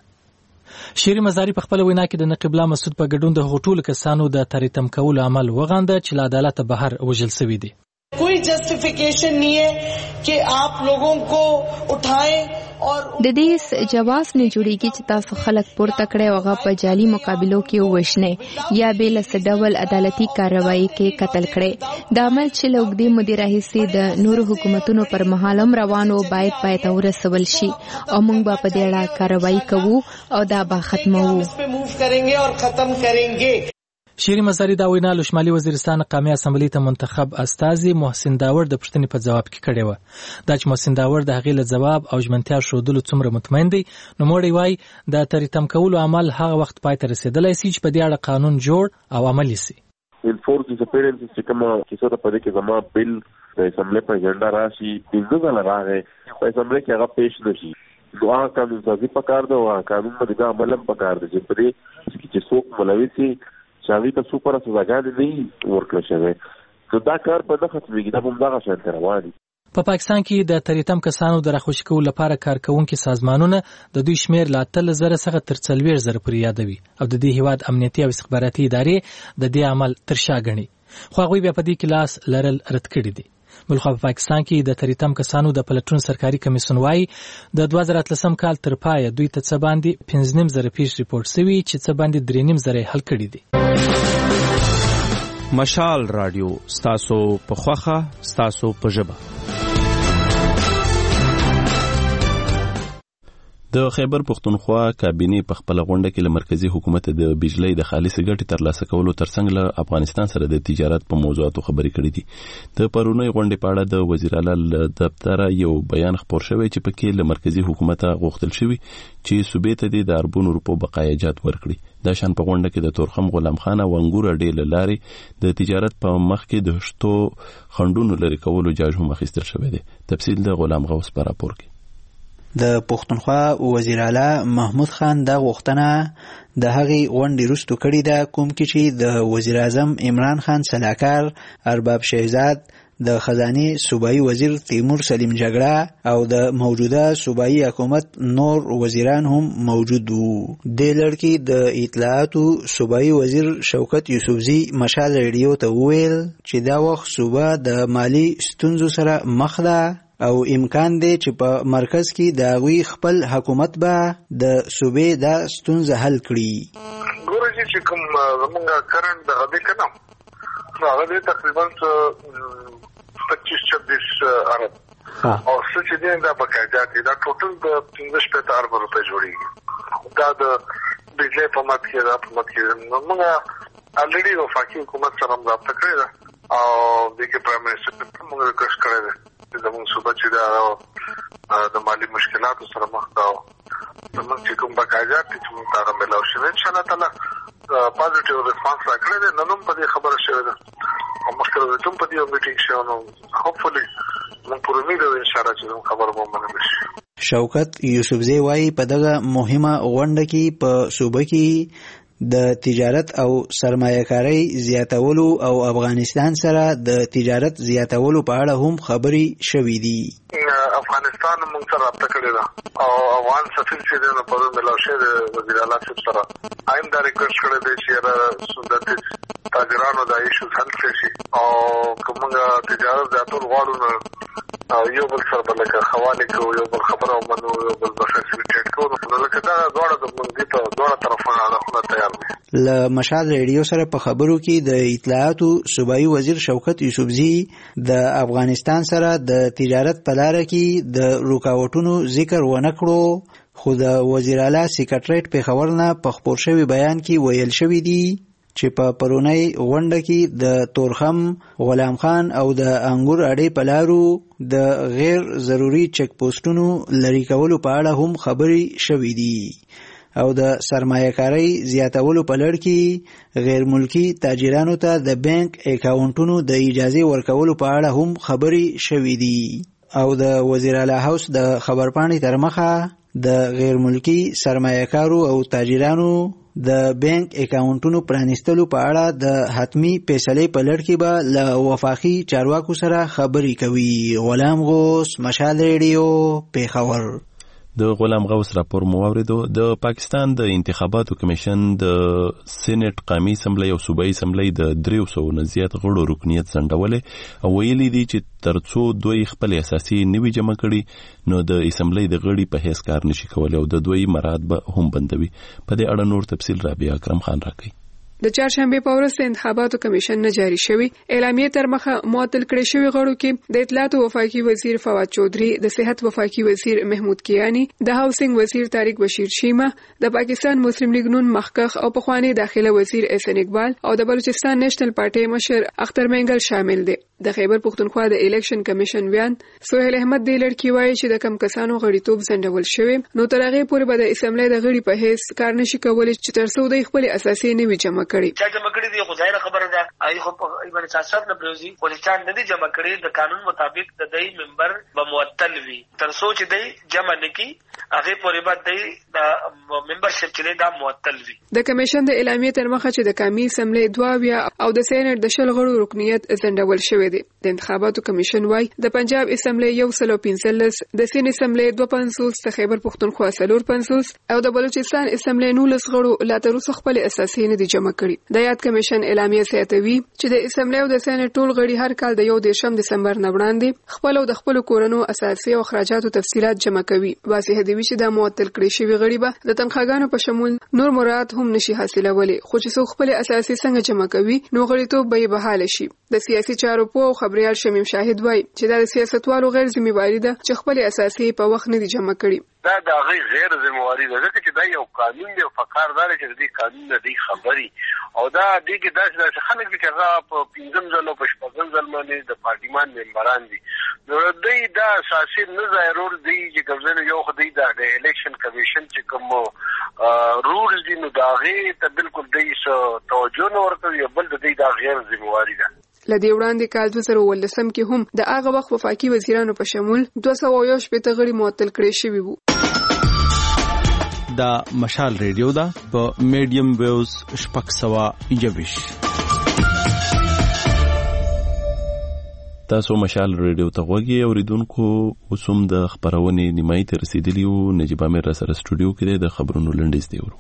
شیرین مزاری په خپل وینا کې د نقیب الله مسعود په ګډون د غټول کسانو د تریتم کولو عمل وغانده چې له عدالت بهر وژل شوی دي. کوئی جسټیفیکیشن نہیں ہے کہ آپ لوگوں کو اٹھائیں اور د دې جواز نه جوړیږي چې تاسو خلک پورته کړئ او هغه په جعلي مقابلو کې وښنه یا به له ډول عدالتي کاروایی کې قتل کړي. د عمل چې له اوږدې مودې راهیسې د نورو حکومتونو پر مهالم روانو باید پای ته ورسول شي او موږ به په دې اړه کاروایی کوو او دا به ختموو. شیرین مزاری دا وینا له شمالي وزیرستان قومي اسمبلی ته منتخب استازي محسن داور د پښتنې په جواب کې کړې و. دا چې محسن داور د هغې له ځواب او ژمنتیا ښودلو څومره مطمئن دی نو موړی وایي د تریتم کولو عمل هغه وخت پای ته رسېدلی سي چې په دې اړه قانون جوړ او عملي سي. انفورس ډیسپیرنس چې کومه کیسه ده په دې کې زما بل د اسمبلی په ایجنډا راشي پنځه ځله راغی په اسمبلی کې هغه پیش نشي نو هغه قانون سازي پکار ده او قانون باندې عمل هم پکار ده چې په دې کې څوک ملوي سي چاوی ته سوپر سزاګانې نه ورکړل شوی نو دا کار په نه ختمېږي دا به همدغه شان روان دي. په پاکستان کې د تریتم کسانو د راخوشي کولو لپاره کارکوونکي سازمانونه د دوی شمیر له اتلس زره څخه تر څلوېښت زره پورې یادوي او د دې هیواد امنیتي او استخباراتي ادارې د دې عمل تر شا ګڼي خو هغوی بیا په دې کې لاس لرل رد کړي دي. بلخوا په پاکستان کې د تریتم کسانو د پلټون سرکاري کمیسیون وايي د دوه زره اتلسم کال تر پایه دوی ته څه باندې پنځه نیم زره پیښ ریپورټ شوي چې څه باندې درې نیم زره حل کړي دي. مشال رادیو ستاسو په خوخه ستاسو په ژبه. د خیبر پښتونخوا کابینه په خپل غونډه کې له مرکزی حکومت د بجلی د خالص ګټې ترلاسه کولو ترڅنګ له افغانستان سره د تجارت په موضوعاتو خبرې کړې دي. د پرونی غونډې په اړه د وزیر اعلی دفتر یو بیان خبر شوی چې پکې له مرکزی حکومت غوښتل شوی چې صوبې ته د اربون روپو بقایجات ورکړي. د شان په غونډه کې د تورخم غلام خان او انګور اډې لارې د تجارت په مخ کې د شتو خندونو لري کولو جاج هم اخیستل شوی دی. تفصیل د غلام غوث په راپور کې. د پښتونخوا وزیر اعلی محمود خان د غوښتنه د هغې غونډې وروسته کړې ده کوم کې چې د وزیر اعظم عمران خان سلاکار، ارباب شهزاد، د خزانه صوبایي وزیر تیمور سلیم جګړه او د موجوده صوبایي حکومت نور وزیران هم موجود وو. د لړکی د اطلاعاتو صوبایي وزیر شوکت یوسفزي مشال ریډیو ته وویل چې دا وخت صوبه د مالی ستونزو سره مخ ده او امکان دی چې په مرکز کې د هغوی خپل حکومت به د صوبې دا ستونزه حل کړي. ګورې چې کوم زمونږ کرنټ دغه دی که نه هغه دی تقریبا پچیس چھبیس ارب او څه چې دی دا بقایجات دی دا ټوټل د پنځه شپېته ارب روپۍ جوړېږي. دا د بجلی په مد کې دا په مد کې موږ الریډي وفاقي حکومت سره هم رابطه کړې ده او دې کې پرایم منسټر ته موږ ریکویسټ کړی دی زموږ صوبه چې دا د مالی مشکلاتو سره مخ ده او زموږ چې کوم بقایجات دي چې موږ ته هغه میلاو شوي انشاءالله تعالی پازیټیو ریسپانس راکړی دی. نن هم په دې خبره شوې ده او مخکې ورځ هم په دې یو میټینګ شوی نو هوپفولي موږ پر امید یو انشاءالله چې زموږ خبره به ومنل شي. شوکت یوسفزی وایي په دغه مهمه غونډه کې په صوبه کې د تجارت او سرمایه‌کارۍ زیاتولو او افغانستان سره د تجارت زیاتولو په اړه هم خبرې شوې دي. افغانستان موږ سره رابطه کړې ده او افغان سفیر چې دی نو پرون میلاو شوی دی وزیر اعلی صاحب سره آیم دا ریکویسټ کړی دی چې د تاجرانو دا ایشوز حل کړی شي او که موږ تجارت زیاتول غواړو نو یو بل سره به لکه خوالې کوو یو بل خبره ومنو یو بل به فیسیلیټیټ کوو نو لکه دا دواړه د موږ دې ته دواړه طرفونه هدفونه تیار دي. له مشال ریډیو سره په خبرو کې د اطلاعاتو صوبایي وزیر شوکت یوسفزي د افغانستان سره د تجارت په لاره کې د رکاوټونو ذکر ونه کړو خو د وزیر اعلی سیکریټریټ پیښور نه په خپور شوي بیان کې ویل شوي دي چې په پرونی غونډه کې د تورخم غلام خان او د انګور اډې په لارو د غیر ضروري چک پوسټونو لرې کولو په اړه هم خبرې شوي دي او د سرمایه‌کارۍ زیاتولو په لړ کې غیر ملکی تاجرانو ته د بانک اکاونټونو د اجازه ورکولو په اړه هم خبرې شوې دي او د وزیر اعلی هاوس د خبرپاڼې تر مخه د غیر ملکی سرمایه‌کارو او تاجرانو د بانک اکاونټونو پرانیستلو په اړه د حتمی فیصلې په لړ کې به له وفاقي چارواکو سره خبرې کوي. غلام غوث، مشال ریډیو، پیښور. د غلام غوث راپور مو واوریدو. د پاکستان د انتخاباتو کمیشن د سېنات قومي اسمبلی او صوبایي اسمبلی د درې سوو نه زیات غړو رکنیت ځنډولې او ویلي دي چې ترڅو دوی خپل اساسي نوي جمع کړي نو د اسمبلی د غړي په هیڅ کار نشي کولای او د دوی مراد به هم بندوي. په دې اړه نور تفصیل رابعه اکرم خان راکړي. د چهارشنبه په ورځ د انتخاباتو کمیشن نه جاری شوی اعلامیه تر مخه معطل کړی شوی غړو کې د اطلاعات وفاقي وزیر فواد چودري، د صحت وفاقي وزیر محمود کیانی، د هاوسنګ وزیر طارق بشیر شیما، د پاکستان مسلم لیگ نون مخکخ او پخوانی داخله وزیر احسن اقبال او د بلوچستان نیشنل پارټي مشر اختر منګل شامل دي. د خیبر پښتونخوا د الیکشن کمیشن بیان سہیل احمد دی لړکی وایي چې د کم کسانو غړیتوب ځنډول شوی نو تر هغه پورې به د اسمبلی د غړي په هیڅ کار نشي کولای چې تر څو د خپل اساسي نوي جمع کړي. چې جمع کړي دی خو ظاهر خبره ده ای خو په ایمن سیاست نه پروزي خو چې نه دي جمع کړي د قانون مطابق د دای ممبر به معطل وي تر څو چې دی جمع نکي هغه پورې به دی د ممبرشپ چې دا معطل وي. د کمیشن د اعلامیه تر مخه چې د قومي اسمبلی دوه بیا او د سېنات د شل غړو رکنیت ځنډول شوی دی. د انتخاباتو کمیشن وايي د پنجاب اسمبلی یو سلو پنځلس، د سین اسمبلی دوه پنځوس، د خیبر پښتونخوا څلور پنځوس او د بلوچستان اسمبلی نولس غړو لا تر اوسه خپل اساسي نه دي جمع کړي. د یاد کمیشن اعلامیه زیاتوي چې د اسمبلی او د سېنات ټول غړي هر کال د یو دیشم دسمبر نه وړاندې خپل او د خپل کورونو اساسي او اخراجاتو تفصيلات جمع کوي. واسه هدوي چې د معطل کړي شوی غړي به د تنخواګانو په شمول نور مراد هم نشي حاصلولای خو چې څو خپل اساسي څنګه جمع کوي نو غړیتوب به بحال شي. د سیاسي چارو په خبريال شمیم شاهد وایي چې دا د سیاستوالو غیر ذمہواری ده چې خپل اساسي په وخت نه دي جمع کړي. دا د غیر غیر ذمہواری ده چې دا یو قانون دی او فقاردار چې دې قانون نه دی خبري او دا دې کې داسې خلک چې هغه په پنځم ځل او په شپږم ځل باندې د پارلمان ممبران دي نو دوی دا اساسي نه ضرور دی چې ګورنر یو خدای دا د الیکشن کمیشن چې کوم رولز دي نو دا غي ته بالکل دیسه توجه نه ورته یو بل د دې دا غیر ذمہواری ده. لدی وړاندې کال دوه زره ولسم کې هم د هغه وخت وفاقي وزیرانو په شمول دوه سوه یو شپېته غړي معطل کړي شوي وو. دا مشال ریډیو دا په میډیم ویوز شپږ سوه یوویش. تاسو مشال ریډیو ته غوږی اوریدونکو اوسم د خبرونې نیمایي ته رسیدلی وو. نجیب امیر را سره سټوډیو کې د خبرونو لنډیز دی ورو.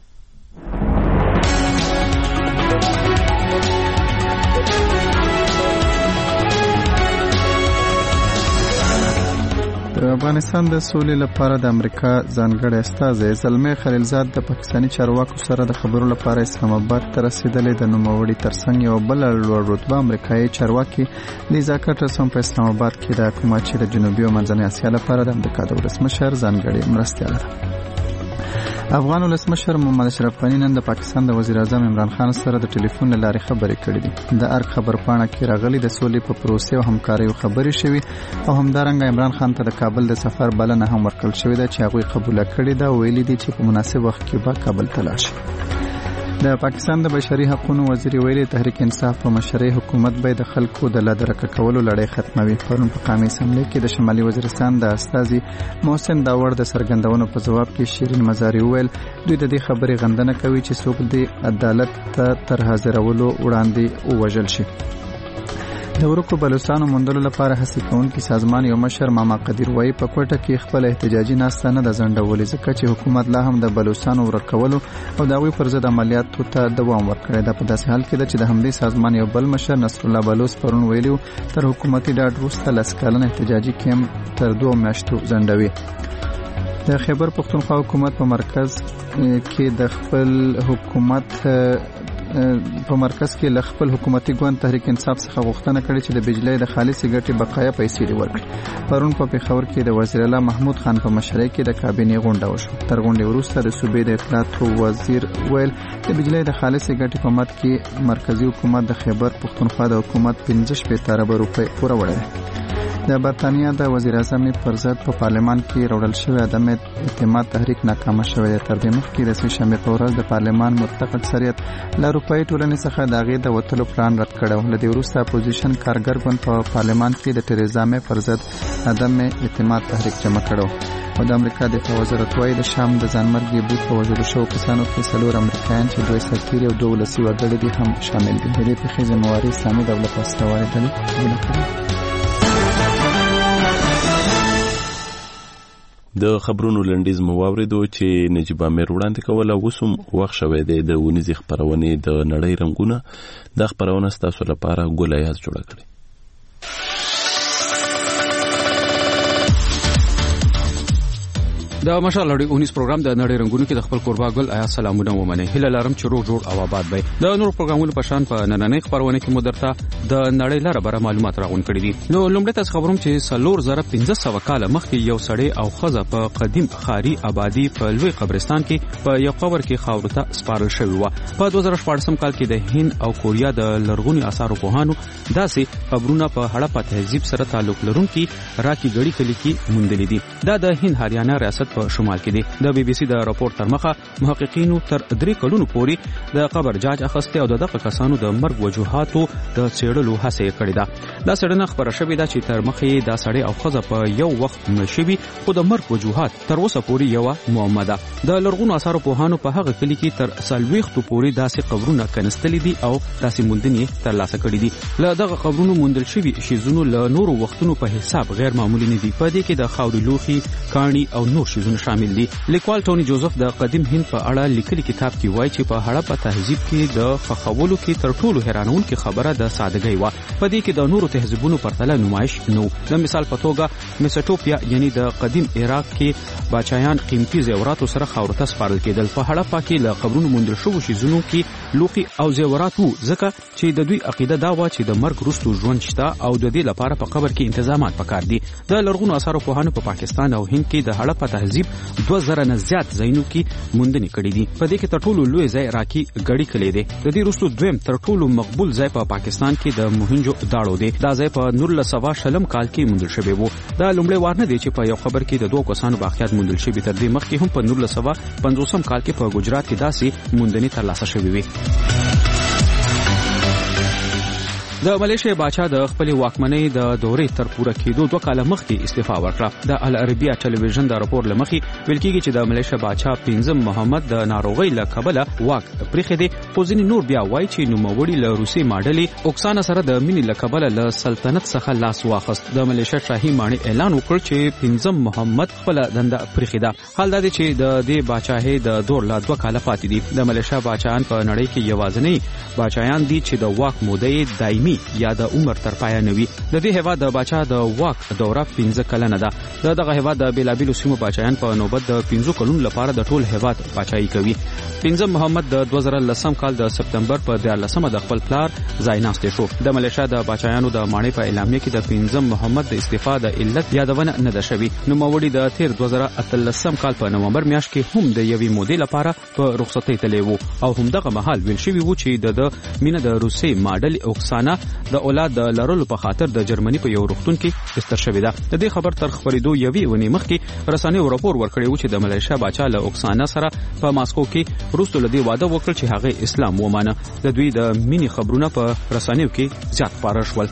د افغانستان د سولې لپاره د امریکا ځانګړی استازی زلمي خلیلزاد د پاکستاني چارواکو سره د خبرو لپاره اسلام آباد ته رسیدلی. د نوموړي ترڅنګ یو بل لوړ رتبه امریکایي چارواکي لیزا کټرس هم په اسلام آباد کې د حکومت چې د جنوبي او منځنۍ اسیا لپاره د امریکا د ولسمشر ځانګړی مرستیال ده. افغان ولسمشر محمد اشرف غني نن د پاکستان د وزیر اعظم عمران خان سره د ټلیفون له لارې خبرې کړې دي. د ارګ خبرپاڼه کې راغلي د سولې په پروسې او همکارۍ خبرې شوي او همدارنګه عمران خان ته د کابل د سفر بلنه هم ورکړل شوې ده چې هغوی قبول کړې ده. ویلي دي چې په مناسب وخت کې به کابل ته لاړ شي. د پاکستان د بشري حقوقو وزیر ویلي تحریک انصاف په مشرۍ حکومت به د خلکو د لادرکه کولو لړۍ ختموي. پرون په قومي اسمبلی کې د شمالي وزیرستان د استازي محسن داوړ د سرګندونو په جواب کې شیرین مزاری ویل دوی د دې خبرې غندنه کوي چې څوک د عدالت ته تر حاضرولو وړاندې ووژل شي. د ورکو بلوچستانو موندلو لپاره هڅې کوونکي سازمان یو مشر ماما قدیر وایي په کوټه کې خپل احتجاجي ناسته نه د ځنډولې ځکه چې حکومت لا هم د بلوچستانو ورکولو او د هغوی پر ضد عملیاتو ته دوام ورکړی ده. په داسې حال کې ده چې د همدې سازمان یو بل مشر نصر الله بلوچ پرون ویلي تر حکومتي ډاډ وروسته لس کلن احتجاجي کیمپ تر دوه میاشتو ځنډوي. د خیبر پښتونخوا حکومت په مرکز کې د خپل حکومت په مرکز کې ل خپل حکومتي ګوند تحریک انصاف څخه غوښتنه کړې چې د بجلی د خالصې ګټې بقایا پیسې ورکړي. پرون په پیښور کې د وزیر اعلی محمود خان په مشرۍ کې د کابینې غونډه وشوه. تر غونډې وروسته د صوبې د اطلاعاتو وزیر ویل د بجلی د خالصې ګټې په مد کې مرکزی حکومت د خیبر پښتونخوا د حکومت پنځه شپېته اربه روپۍ پوره وړي. د برتانیا د وزیر اعظم پر ضد په پارلمان کې راوړل شوی عدم اعتماد تحریک ناکامه شوی دی. تر دې مخکې د سه شنبې په ورځ د پارلمان متحد اکثریت له اروپایي ټولنې څخه د هغې د وتلو پلان رد کړی و. له دې وروسته اپوزیشن کارګر ګوند په پارلمان کې د ټریزا مې پر ضد عدم اعتماد تحریک جمع کړی او د امریکا دفاع وزارت وايي د شام د ځانمرګي بوت په وژلو شوو کسانو کې څلور امریکایان چې دوی سرتیري او دوه ولسي وګړي دي هم شامل دي. د دې پېښې ذمهواري اسلامي دولت استواري ډلې قبوله کړې. د خبرونو لنډیز مو واوریدو چې نجیب امیر وړاندې کوله. اوس هم وخت شوی دی د ونیزې خپرونې د نړۍ رنګونه. دا خپرونه ستاسو لپاره ګل ایاز جوړه کړې. د مشال لړۍ اونیس پروګرام د نړۍ رنگونو کې د خپل قربا ګل آیا سلامونه ومنه. هله لرم چې روغ جوړ او آباد وي. د نور پروګرامونو په شان په نننۍ خبرونه کې مدرته د نړۍ لاره بره معلومات راغون کړي دي. نو لومړی تاسو خبروم چې سلور زره پنځه سوه کال مخکې یو سړی او خزه په قدیم خاري آبادی په لوی قبرستان کې په یو قبر کې خاور ته سپارل شوی و. په دوه زره شپږم کال کې د هند او کوریا د لرغوني آثارو پوهانو داسې قبرونه په هړپا تهذیب سره تعلق لرونکي راکي غړي کلی کې موندل دي. دا د هند هریانا ریاست په شمال کې دي. د بي بي سي د راپور تر مخه محققینو تر درې کلونو پورې د قبر جاج اخسته او دغه کسانو د مرګ وجوهاتو د څېړلو هڅه کړې ده. دا څېړنه خبره شوې ده چې تر مخه دا سړی او خزه په یو وخت مشوي خو د مرګ وجوهات تر اوسه پورې یو معما ده. د لرغونو آثارو پوهانو په هغه کلی کې تر سلويختو پورې داسې قبرونه کنستلي دي او داسې موندنې ترلاسه کړې دي. له دغه قبرونو موندل شوي شیزونو له نورو وختونو په حساب غیر معمولي نه دي. په دې کې د خاوري لوخي کاڼي او نور شیزونه څیزونه شامل دي. لیکوال ټونی جوزف د قدیم هند په اړه لیکلي کتاب کې وایي چې په هړپ تهذیب کې د خخولو کې تر ټولو حیرانونکې خبره د سادهګۍ و. په دې کې د نورو تهذیبونو پرتله نمایش نو. د مثال په توګه میسوپوټامیا یعنی د قدیم عراق کې بادشاهان قیمتي زیوراتو سره خاورو ته سپارل کېدل. په هړپ کې له قبرونو موندل شوو شیزونو کې لوخي او زیورات وو، ځکه چې د دوی عقیده دا و چې د مرګ وروسته ژوند شته او د دې لپاره په قبر کې تنظیمات پکار دي. د لرغونو آثارو پوهانو په پاکستان او هند کې د هړپ تهذیب دوه زره نه زیات ځایونو کې موندنې کړې دي. په دې کې تر ټولو لوی ځای راکي غړي کلی دی. د دې وروسته دویم تر ټولو مقبول ځای په پاکستان کې د موهنجو داړو دی. دا ځای په نولس سوه شلم کال کې موندل شوی و. دا لومړی وار نه دی چې په یو خبر کې د دوه کسانو باقیات موندل شوي. تر دې مخکې هم په نولس سوه پنځوسم کال کې په ګجرات کې داسې موندنې ترلاسه شوې وې. د ملیشیا بادشاه د خپل واکمنۍ د دورې تر پوره کېدو دوه کاله مخکې استعفا ورکړه. د العربیه ټلویزیون د راپور لمخې ویل کېږي چې د ملیشیا بادشاه پنځم محمد د ناروغۍ له کبله واک پرېښی دی. خو ځینې نور بیا وایي چې نوموړي له روسي ماډلې اوکسانا سره د مینې له کبله له سلطنت څخه لاس واخیست. د ملیشیا شاهي ماڼۍ اعلان وکړ چې پنځم محمد خپله دنده پرېښې ده. حال دا دی چې د دې بادشاهۍ د دور لا دوه کاله پاتې دي. د ملیشیا بادشاهان په نړۍ کې یوازینی بادشاهان دي چې د واک موده یې دایمي یا د عمر تر پایه نوي. د دې هیواد د بادشاه د واک دوره پنځه کلنه ده. د دغه هیواد د بیلابیلو سیمو بادشاهان په نوبت د پنځو کلونو لپاره د ټول هیواد بادشاهي کوي. پنځم محمد د دوه زره لسم کال د سپتمبر په دیارلسمه د خپل پلار ځایناستی شو. د ملیشیا د بادشاهانو د ماڼۍ په اعلامیه کې د پنځم محمد د استعفا د علت یادونه نه ده شوې. نوموړي د تیر دوه زره اتلسم کال په نومبر میاشت کې هم د یوې مودې لپاره په رخصتۍ تللی و او همدغه مهال ویل شوي و چې د مینه د روسي ماډل اوکسانا د اولاد د لرلو په خاطر د جرمني په یو روغتون کې بستر شوې ده. د دې خبر تر خبرېدو یوې ونې مخکې رسنیو راپور ورکړی و چې د ملیشیا بادشاه له اوکسانا سره په ماسکو کې وروسته له دې واده وکړ چې هغه اسلام ومانه. د دوی د مینې خبرونه په رسنیو کې زیات خپاره شول.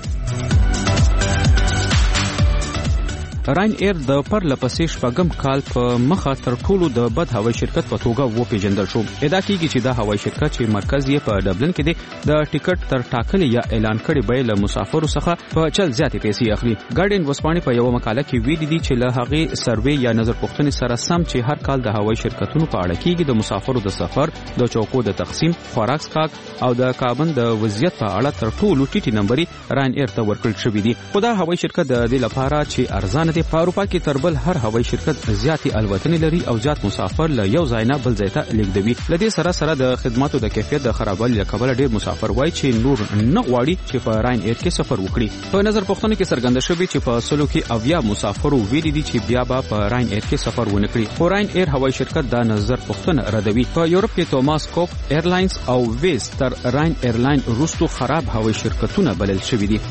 راین ایر د پرله پسې شپږم کال په مخه تر ټولو د بد هوایي شرکت په توګه وپېژندل شو. ادعا کېږي چې دا هوایي شرکت چې مرکز یې په ډبلن کې دی د ټیکټ تر ټاکلې یا اعلان کړي بیې له مسافرو څخه په چل زیاتې پیسې اخلي. ګارډین ورځپاڼې په یوه مقاله کې ویلي دي چې له هغې سروې یا نظر پوښتنې سره سم چې هر کال د هوایي شرکتونو په اړه کېږي د مسافرو د سفر، د چوکو د تقسیم، خوراک څښاک او د کابن د وضعیت په اړه تر ټولو ټیټې نمبرې راین ایر ته ورکړل شوي دي. خو دا هوایي شرکت د دې لپاره چې ارزانه دی په اروپا کې تر بل هر هوایي شرکت زیاتې الوتنې لري او زیات مسافر له یو ځای نه بل ځای ته لیږدوي. له دې سره سره د خدماتو د کیفیت د خرابوالي له کبله ډېر مسافر وایي چې نور نه غواړي چې په راین ایر کې سفر وکړي. په نظر پوښتنه کې څرګنده شوې چې په سلو کې اویا مسافرو ویلي دي چې بیا به په راین ایر کې سفر ونه کړي. خو راین ایر هوایي شرکت دا نظر پوښتنه ردوي. په یورپ کې توماس کوک ایرلاینز او ویز تر راین ایرلاین وروسته خراب هوایي شرکتونه بلل شوي دي.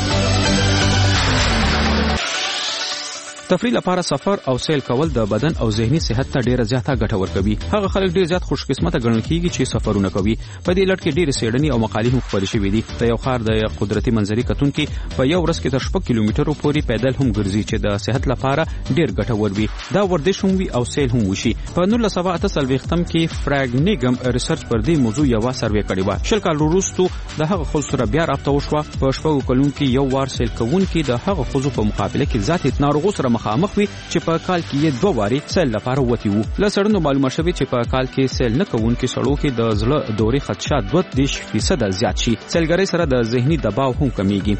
تفریح لپاره سفر او سیل کول د بدن او ذهني صحت ته ډیره زیاته ګټه ورکوي. هغه خلک ډیر زیات خوش قسمته ګڼل کیږي چې سفرونه کوي. په دې لړ کې ډیره څېړنې او مقالې هم خپرې شوې دي. د یو ښار د قدرتي منظرې کتونکي په یو ورځ کې تر شپږ کیلومترو پورې پیدل هم ګرځي چې د صحت لپاره ډیر ګټور وي. دا ورزش هم وي او سیل هم وشي. په نولس سوه اته څلوېښتم کې فراګنیګم ریسرچ پر دې موضوع یو سروې کړې و. شل کال وروسته د هغه خلکو سره بیا رابطه وشوه. په شپږو کلونو کې یو وار سیل کوونکي د هغه خلکو په مقابله کې ذاتي ناروغو سره مخامخ وي چې په کال کې یې دوه واري سیل لپاره وتی وو. له څېړنو معلومه شوې چې په کال کې سیل نه کوونکي سړو کې د زړه دورې خدشات دوه دېرش فیصده زیات شي. سیلګرۍ سره د ذهني دباو هم کمیږي.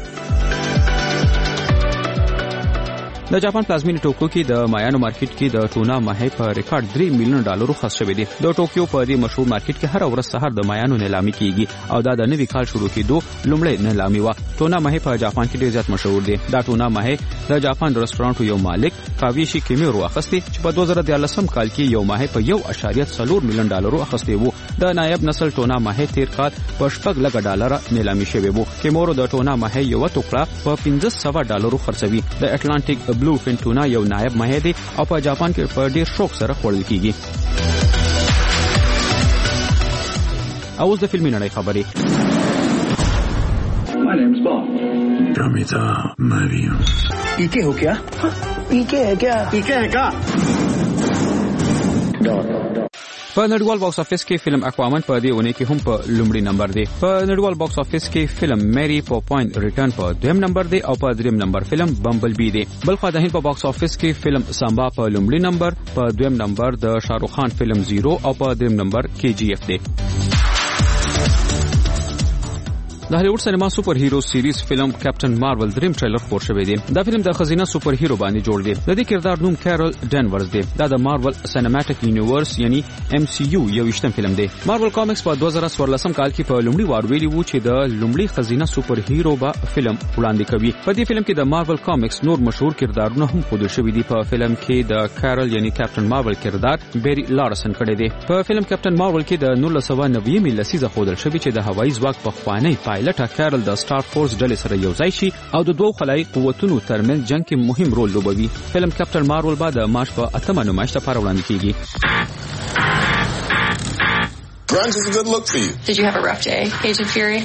د جاپان پلازمینې ټوکیو کې د مایانو مارکیټ کې د ټونا ماهی په ریکارډ درې میلیون ډالرو خرڅ شوی دی. د ټوکیو په دې مشهور مارکیټ کې هر ورځ سهار د مایانو نیلامي کیږي او دا د نوي کال شروع کېدو لومړی نیلامي و. ټونا ماهی په جاپان کې ډېر زیات مشهور دی. دا ټونا ماهی د جاپان رستورانټ یو مالک کاویشي کیمیرو اخستي چې په دوه زره دیارلسم کال کې یو ماهی په یو اشاریه څلور میلیون ډالرو اخستی وو. د نایب نسل ټونا ماهی تیر کال په شپږ لک ډالر نیلامي شوی وو. کیمیرو د ټونا ماهی یو ټوکړه په پنځه سوه ډالرو خرڅوي. د اټلانټیک بلو فین ټونا یو نایب ماهی دی او په جاپان کې په ډیر شوق سره خوړل کیږي. اوس د فلمي نړۍ خبرې. My name is Bob. Prometa Mario. ¿Y qué हो क्या? ¿Y qué है क्या? ¿Y qué है क्या? په نړیوال باکس افیس کې فلم اکوامن په دې ونه کې هم په لومړي نمبر دی. په نړیوال باکس افیس کې فلم میری پوپاین ریټرن په دویم نمبر دی او په دریم نمبر فلم بمبل بی دی. بل خو د هند په باکس افیس کې فلم سامبا په لومړي نمبر، په دویم نمبر د شاروخ خان فلم زیرو او په دریم نمبر کې جی اف دی. د هالیوډ سینما سپر هیرو سیریز فلم کیپټن مارول دریم ټریلر خپور شوی دی. دا فلم د خزینه سپر هیرو باندې جوړ دی. د دې کردار نوم کیرل ډینورز دی. دا د مارول سینماټیک یونیورس یعنی ایم سی یو یو وشتم فلم دی. مارول کامکس په دوه زره څوارلسم کال کې په لومړي وار ویلي وو چې د لومړي خزینه سپر هیرو به فلم وړاندې کوي. په دې فلم کې د مارول کامکس نور مشهور کردارونه هم ښودل شوي دي. په فلم کې د کیرل یعنی کیپټن مارول کردار بیری لارسن کړی دی. په فلم کیپټن مارول کې د نولس سوه نوي لسیزه ښودل شوی چې د هوایي ځواک په خوانی پایلټ کیرل د سٹار فورس ډلې سره یو ځای شي او د دوه خلای قوتونو ترمنځ جنگ کې مهم رول لوبوي. فلم کیپټن مارول بعد مارچ په اتمه نمایش لپاره وړاندې کیږي. Grunge is a good look for you. Did you have a rough day, Agent Fury?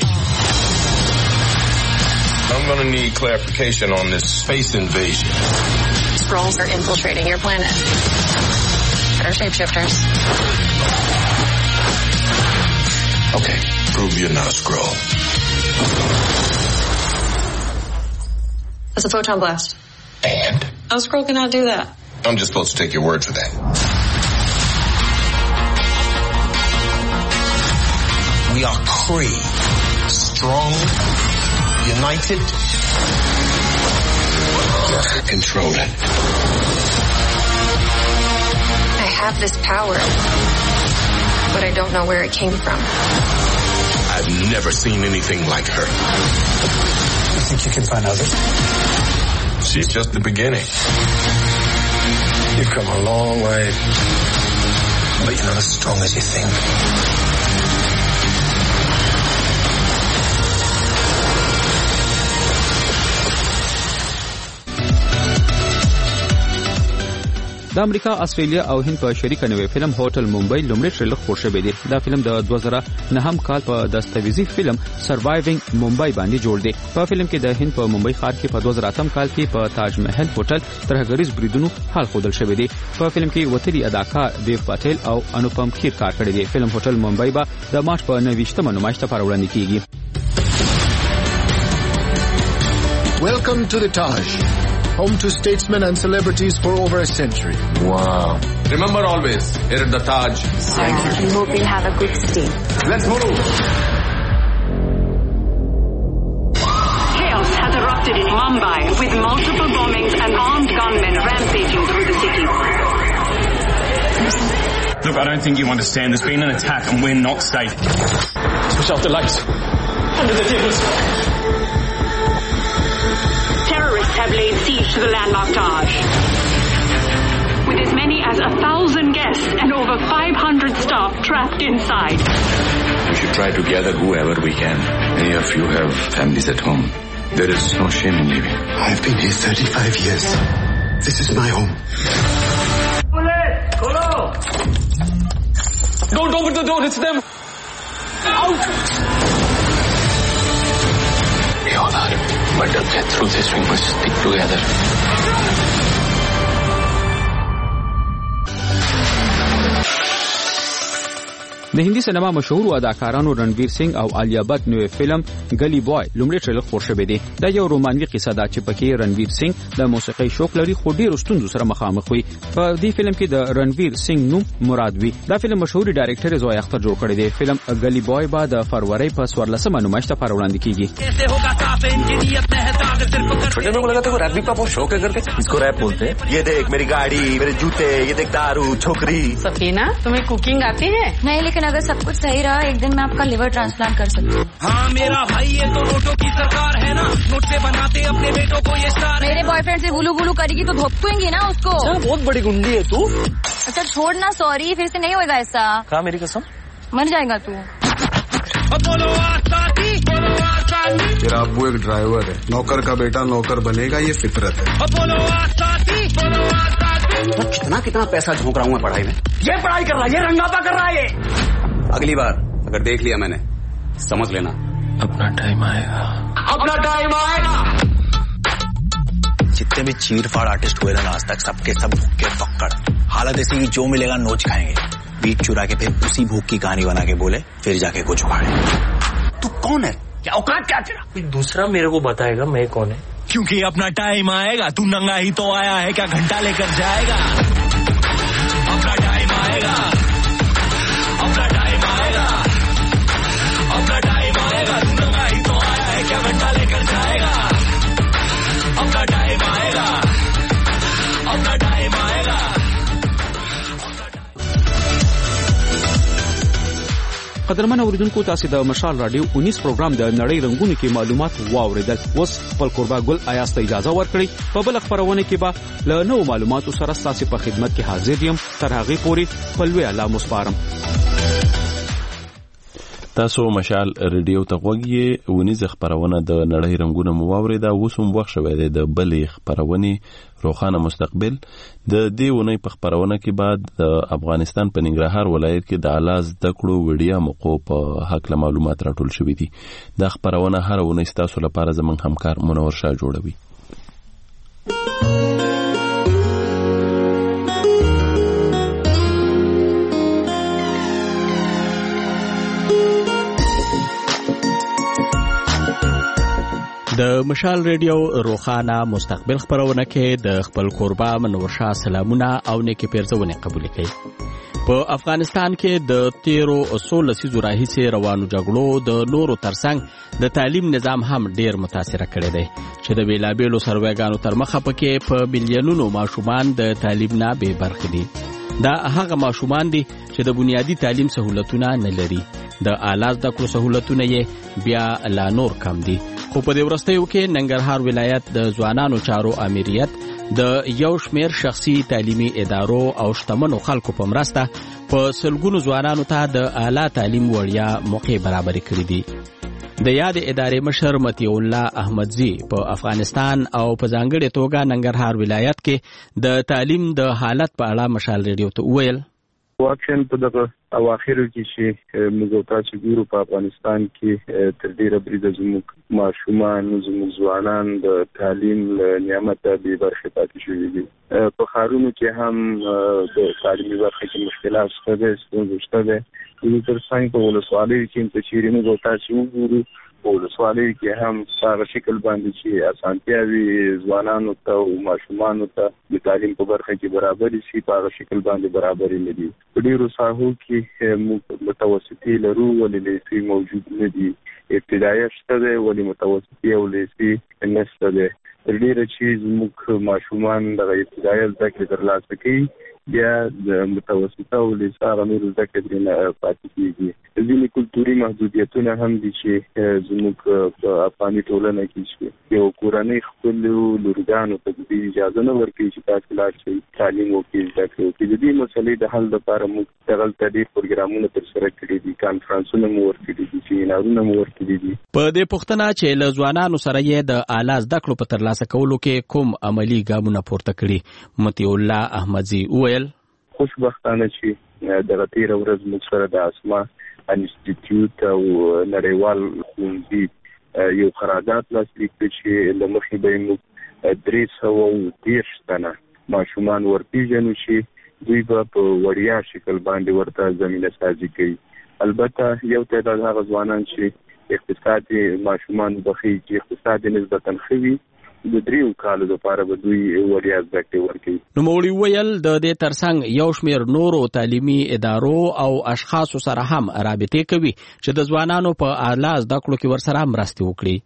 I'm gonna need clarification on this space invasion. Skrulls are infiltrating your planet. They're shapeshifters. Okay, prove you're not a Skrull. That's a photon blast. And? A Skrull cannot do that. I'm just supposed to take your word for that. We are Kree. Strong, united, controlling. I have this power, but I don't know where it came from. I've never seen anything like her. You think you can find others? She's just the beginning. You've come a long way, but you're not as strong as you think. د امریکا، استرالیا او هند په شریکه نوې فلم هوټل ممبئی لومړی ټریلر خپور شوی دی. دا فلم د دوه زره نهم کال په دستاویزي فلم سروایوینګ ممبئی باندې جوړ دی. په فلم کې د هند په ممبئی ښار کې په دوه زره اتم کال کې په تاج محل هوټل ترهګریز بریدونو حال ښودل شوی دی. په فلم کې وتلی اداکار دیو پټیل او انوپم کھیر کار کړی دی. فلم هوټل ممبئی به د مارچ په نوي نمایش لپاره وړاندې کیږي. Welcome to the Taj, home to statesmen and celebrities for over a century. Wow. Remember always, here at the Taj. Thank you. We hope you'll have a good stay. Let's move. Chaos has erupted in Mumbai with multiple bombings and armed gunmen rampaging through the city. Look, I don't think you understand. There's been an attack and we're not safe. Switch off the lights. Under the tables. Terrorists have laid siege to the landmark Taj, with as many as a thousand guests and over five hundred staff trapped inside. We should try to gather whoever we can. Many of you have families at home. There is no shame in leaving. I've been here thirty-five years. This is my home. Don't open the door, it's them! Out! We all are. But to get through this, we must stick together. د هندي سینما مشهور اداکارانو رنویر سنگ او آلیا بٹ نوې فلم ګلی بوای لومړی ټریلر خپور شوی دی. دا یو رومانوي قصه ده چې پکې رنویر سنگ د موسیقۍ شوق لري خو ډېر ستونزو سره مخامخ وي. په دې فلم کې د رنویر سنگ نوم مراد وي. دا فلم مشهور ډایرکټر زوی اختر جوړ کړی دی. فلم ګلی بوای بعد د فروری په څوارلسمه نمایش لپاره وړاندې کیږي. छोटे में को लगा था रैप भी बहुत शौक है करके. इसको रैप बोलते हैं. ये देख मेरी गाड़ी, मेरे जूते, ये देख दारू, छोकरी. सफीना, तुम्हें कुकिंग आती है? नहीं, लेकिन अगर सब कुछ सही रहा एक दिन मैं आपका लिवर ट्रांसप्लांट कर सकती हूँ. हाँ मेरा भाई, ये तो नोटों की सरकार है ना. नोट से बनाते अपने बेटों को ये स्टार. मेरे बॉयफ्रेंड से गुलू गुलू करेगी तो धोपतुएंगी ना उसको. बहुत बड़ी गुंडी है तू. अच्छा छोड़ ना, सॉरी, फिर से नहीं होगा ऐसा. कहा मेरी कसम? मर जाएगा तू. तेरा अब्बू एक ड्राइवर है, नौकर का बेटा नौकर बनेगा, ये फितरत है. मैं कितना कितना पैसा झोंक रहा हूँ मैं पढ़ाई में. ये पढ़ाई कर रहा है, ये रंगापा कर रहा है. अगली बार अगर देख लिया मैंने, समझ लेना अपना टाइम आएगा. अपना टाइम आएगा. जितने भी चीर फाड़ आर्टिस्ट हुए ना आज तक, सबके सब भुक्के पक्कड़. हालत ऐसी कि जो मिलेगा नोच खाएंगे. बीच चुरा के फिर उसी भूख की कहानी बना के बोले, फिर जाके कुछ उखाड़े। तू कौन है? क्या औकात क्या तेरा? कोई दूसरा मेरे को बताएगा मैं कौन है। क्योंकि अपना टाइम आएगा, तू नंगा ही तो आया है, क्या घंटा लेकर जाएगा? अपना टाइम आएगा, अपना टाइम आएगा, अपना टाइम आएगा, तू नंगा ही तो आया है, क्या घंटा लेकर जाएगा? अपना टाइम आएगा, अपना टाइम आएगा। قدرمن اوریدونکو تاسو د مشال رادیو انیس پروګرام د نړۍ رنگونو کې معلومات واوریدل. اوس خپل قربا ګل آیاست اجازه ورکړي په بل خبرونه کې به له نو معلوماتو سره تاسو په خدمت کې حاضر یم. تر هغه پورې خپل وی الله مسپارم. تاسو مشال ریډیو ته غوږی ونیز خبرونه د نړۍ رنگونه مو واوریدا. وسوم وخت شوی د بلې خبرونه روخانه مستقبل د دې ونې په خبرونه کې بعد د افغانستان په ننګرهار ولایت کې د اعلی زده کړو وړیا موقع په حق له معلومات راټول شوې دي. د خبرونه هر ونې تاسو لپاره زموږ همکار منور شاه جوړوي. د مشال ریډیو روخانه مستقبل خبرونه کې د خپل قربا منور شاه سلامونه او نیکی پیرزونه قبول کړي. په افغانستان کې د تیرو اصول لسیزو راهیسې روانو جګړو د نورو ترڅنګ د تعلیم نظام هم ډیر متاثر کړی دی چې د بیلابیلو سرویګانو تر مخه پکې په ملیونونو ماشومان د تعلیم نه بې برخې دي. دا هغه ماشومان دي چې د بنیادی تعلیم سہولتونه نه لري. د اعلی زده کړو سہولتونه یې بیا لا نور کم دي. خو په دې وروستیو کې ننګرهار ولایت د ځوانانو چارو امریت د یو شمیر شخصي تعلیمي ادارو او شتمنو خلکو په مرسته په سلګونو ځوانانو ته د اعلی تعلیم وړیا موقع برابر کړې دي. د یاد ادارې مشر متي الله احمدزي په افغانستان او په ځانګړې توګه ننګرهار ولایت کې د تعلیم د حالت په اړه مشال ریډیو ته وویل. واقعا په دغه اواخرو کې چې موږ تاسو ګورو په افغانستان کې تر ډیره بریده زموږ ماشومان زموږ ځوانان د تعلیم نعمت به برخه پاتې شوي دي. په ښارونو کې هم د تعلیمي برخه کې مشکلات شته دي، ستونزې شته دي. د ترڅنګ په ولسوالیو کې چې چیرې موږ تاسو وګورو په ولسوالیو کې هم هغه شکل باندې چې اسانتیاوي ځوانانو ته او ماشومانو ته د تعلیم په برخه کې برابر شي په هغه شکل باندې برابر نه دي. په ډیرو ساحو کې موږ متوسطي لرو ولې لیسي موجود نه دي. ابتدایي شته دی ولې متوسطي او لیسي نشته دی. ډیره چې موږ ماشومان د ابتدایي زده کړې ترلاسه کوي بیا د متوسطه او لیسه نور زده کړې نه پاتې کیږي. ځینې کلتوري محدودیتونه هم دي چې زموږ په افغاني ټولنه کې شته. یو کورنۍ خپلو لورګانو ته د اجازه نه ورکوي چې تاسو لاړ شئ تعلیم وکړئ زده کړې وکړئ. د دې مسلې د حل لپاره موږ دغلته ډېر پروګرامونه ترسره کړي دي، کانفرنسونه مو ورکړي دي، سیمینارونه مو ورکړي دي. په دې پوښتنه چې له ځوانانو سره یې د اعلی زده کړو په ترلاسه کولو کې کوم عملي ګامونه پورته کړي، متي الله احمدزي وویل. خوشبختانه چې دغه تېره ورځ موږ سره د اسما انسټیټیوټ او نړیوال ښوونځي یو قرارداد لاسلیک کړ چې له مخې به موږ درې سوه دېرش تنه ماشومان ورپېژنو چې دوی به په وړیا شکل باندې ورته زمینه سازي کوي. البته یو تعداد هغه ځوانان چې اقتصادي ماشومان بخي چې اقتصادي نسبتا ښه وي د دریو کالو لپاره به دوی وړیا زده کړې ورکوي. نوموړي ویل د دې ترڅنګ یو شمیر نورو تعلیمي ادارو او اشخاصو سره هم رابطې کوي چې د ځوانانو په اعلی زده کړو کې ورسره مرسته وکړي.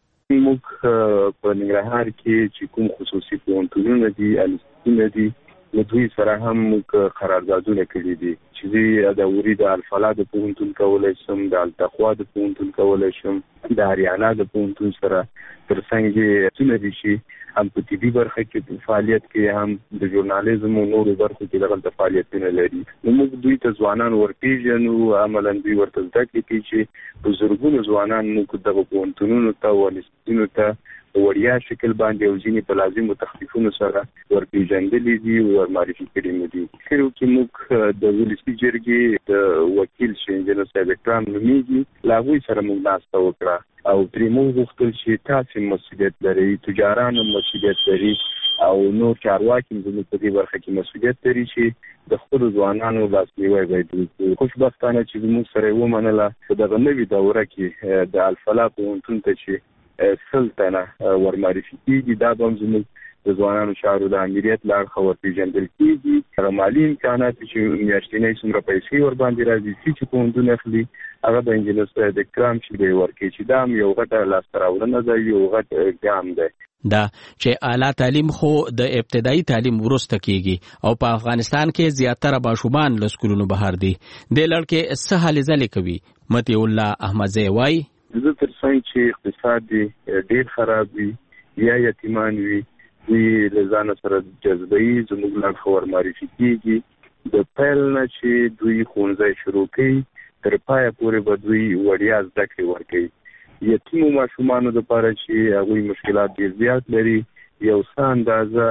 موږ په ننګرهار کې چې کوم خصوصي پوهنتونونه دي انسټیټیوټونه دي له دوی سره هم موږ قراردادونه کړي دي چې زه د اوري د الفلا د پوهنتون کولی شم، د التقوا د پوهنتون کولی شم، د هریانا د پوهنتون سره ترڅنګ یې څونه دي چې هم په طبي برخه کې فعالیت کې هم د ژورنالیزم او نورو برخو کې دغلته فعالیتونه لري. نو موږ دوی ته ځوانان ورپېژنو، عملاً دوی ورته زده کړي کوي چې په زرګونو ځوانان موږ دغه پوهنتونونو ته او انسټیټیوټونو ته وړیا شکل باندې او ځینې په لازمو تخفیفونو سره ورپېژندلي دي او ورمعرفي کړي مو دي. خیرو کې موږ د ولسي جرګې د وکیل چې انجینر صاحب اکرام نومیږي له هغوی سره موږ ناسته وکړه او ترې موږ غوښتل چې تاسې مسؤلیت لرئ، تجاران هم مسؤلیت لري او نور چارواکي زموږ په دې برخه کې مسؤلیت لري چې د خپلو ځوانانو لاسنیوی باید وکړي. خوشبختانه چې زموږ سره یې ومنله په دغه نوې دوره کې د الفلا پوهنتون ته چې سل تنه ورمعرفي کېږي، دا به هم زموږ د ځوانانو چارو د امریت له اړخه ورپېژندل کېږي. هغه مالي امکانات چې میاشتنۍ څومره پیسې ورباندې راځي چې پوهنتون اخلي هغه د انجینر صاحب د کرام چې دی ورکوي، چې دا هم یو غټه لاسته راوړنه ده، یو غټ ګام دی. دا چې اعلی تعلیم خو د ابتدایي تعلیم وروسته کیږي او په افغانستان کې زیاتره ماشومان له سکولونو بهر دي. د لړکې څه هلې ځلې کوي. مطیع الله احمدزی وایي زه تر څنګ چې اقتصاد دی ډېر خراب وي یا یتیمان وي دوی له ځانه سره جذبوي، زموږ لړخه ورمعرفي کېږي. د پیل نه چې دوی ښوونځی شروع کوي تر پایه پورې به دوی وړیا زده کړې ورکوي. یتیمو ماشومانو دپاره چې هغوی مشکلات ډېر زیات لري، یو څه اندازه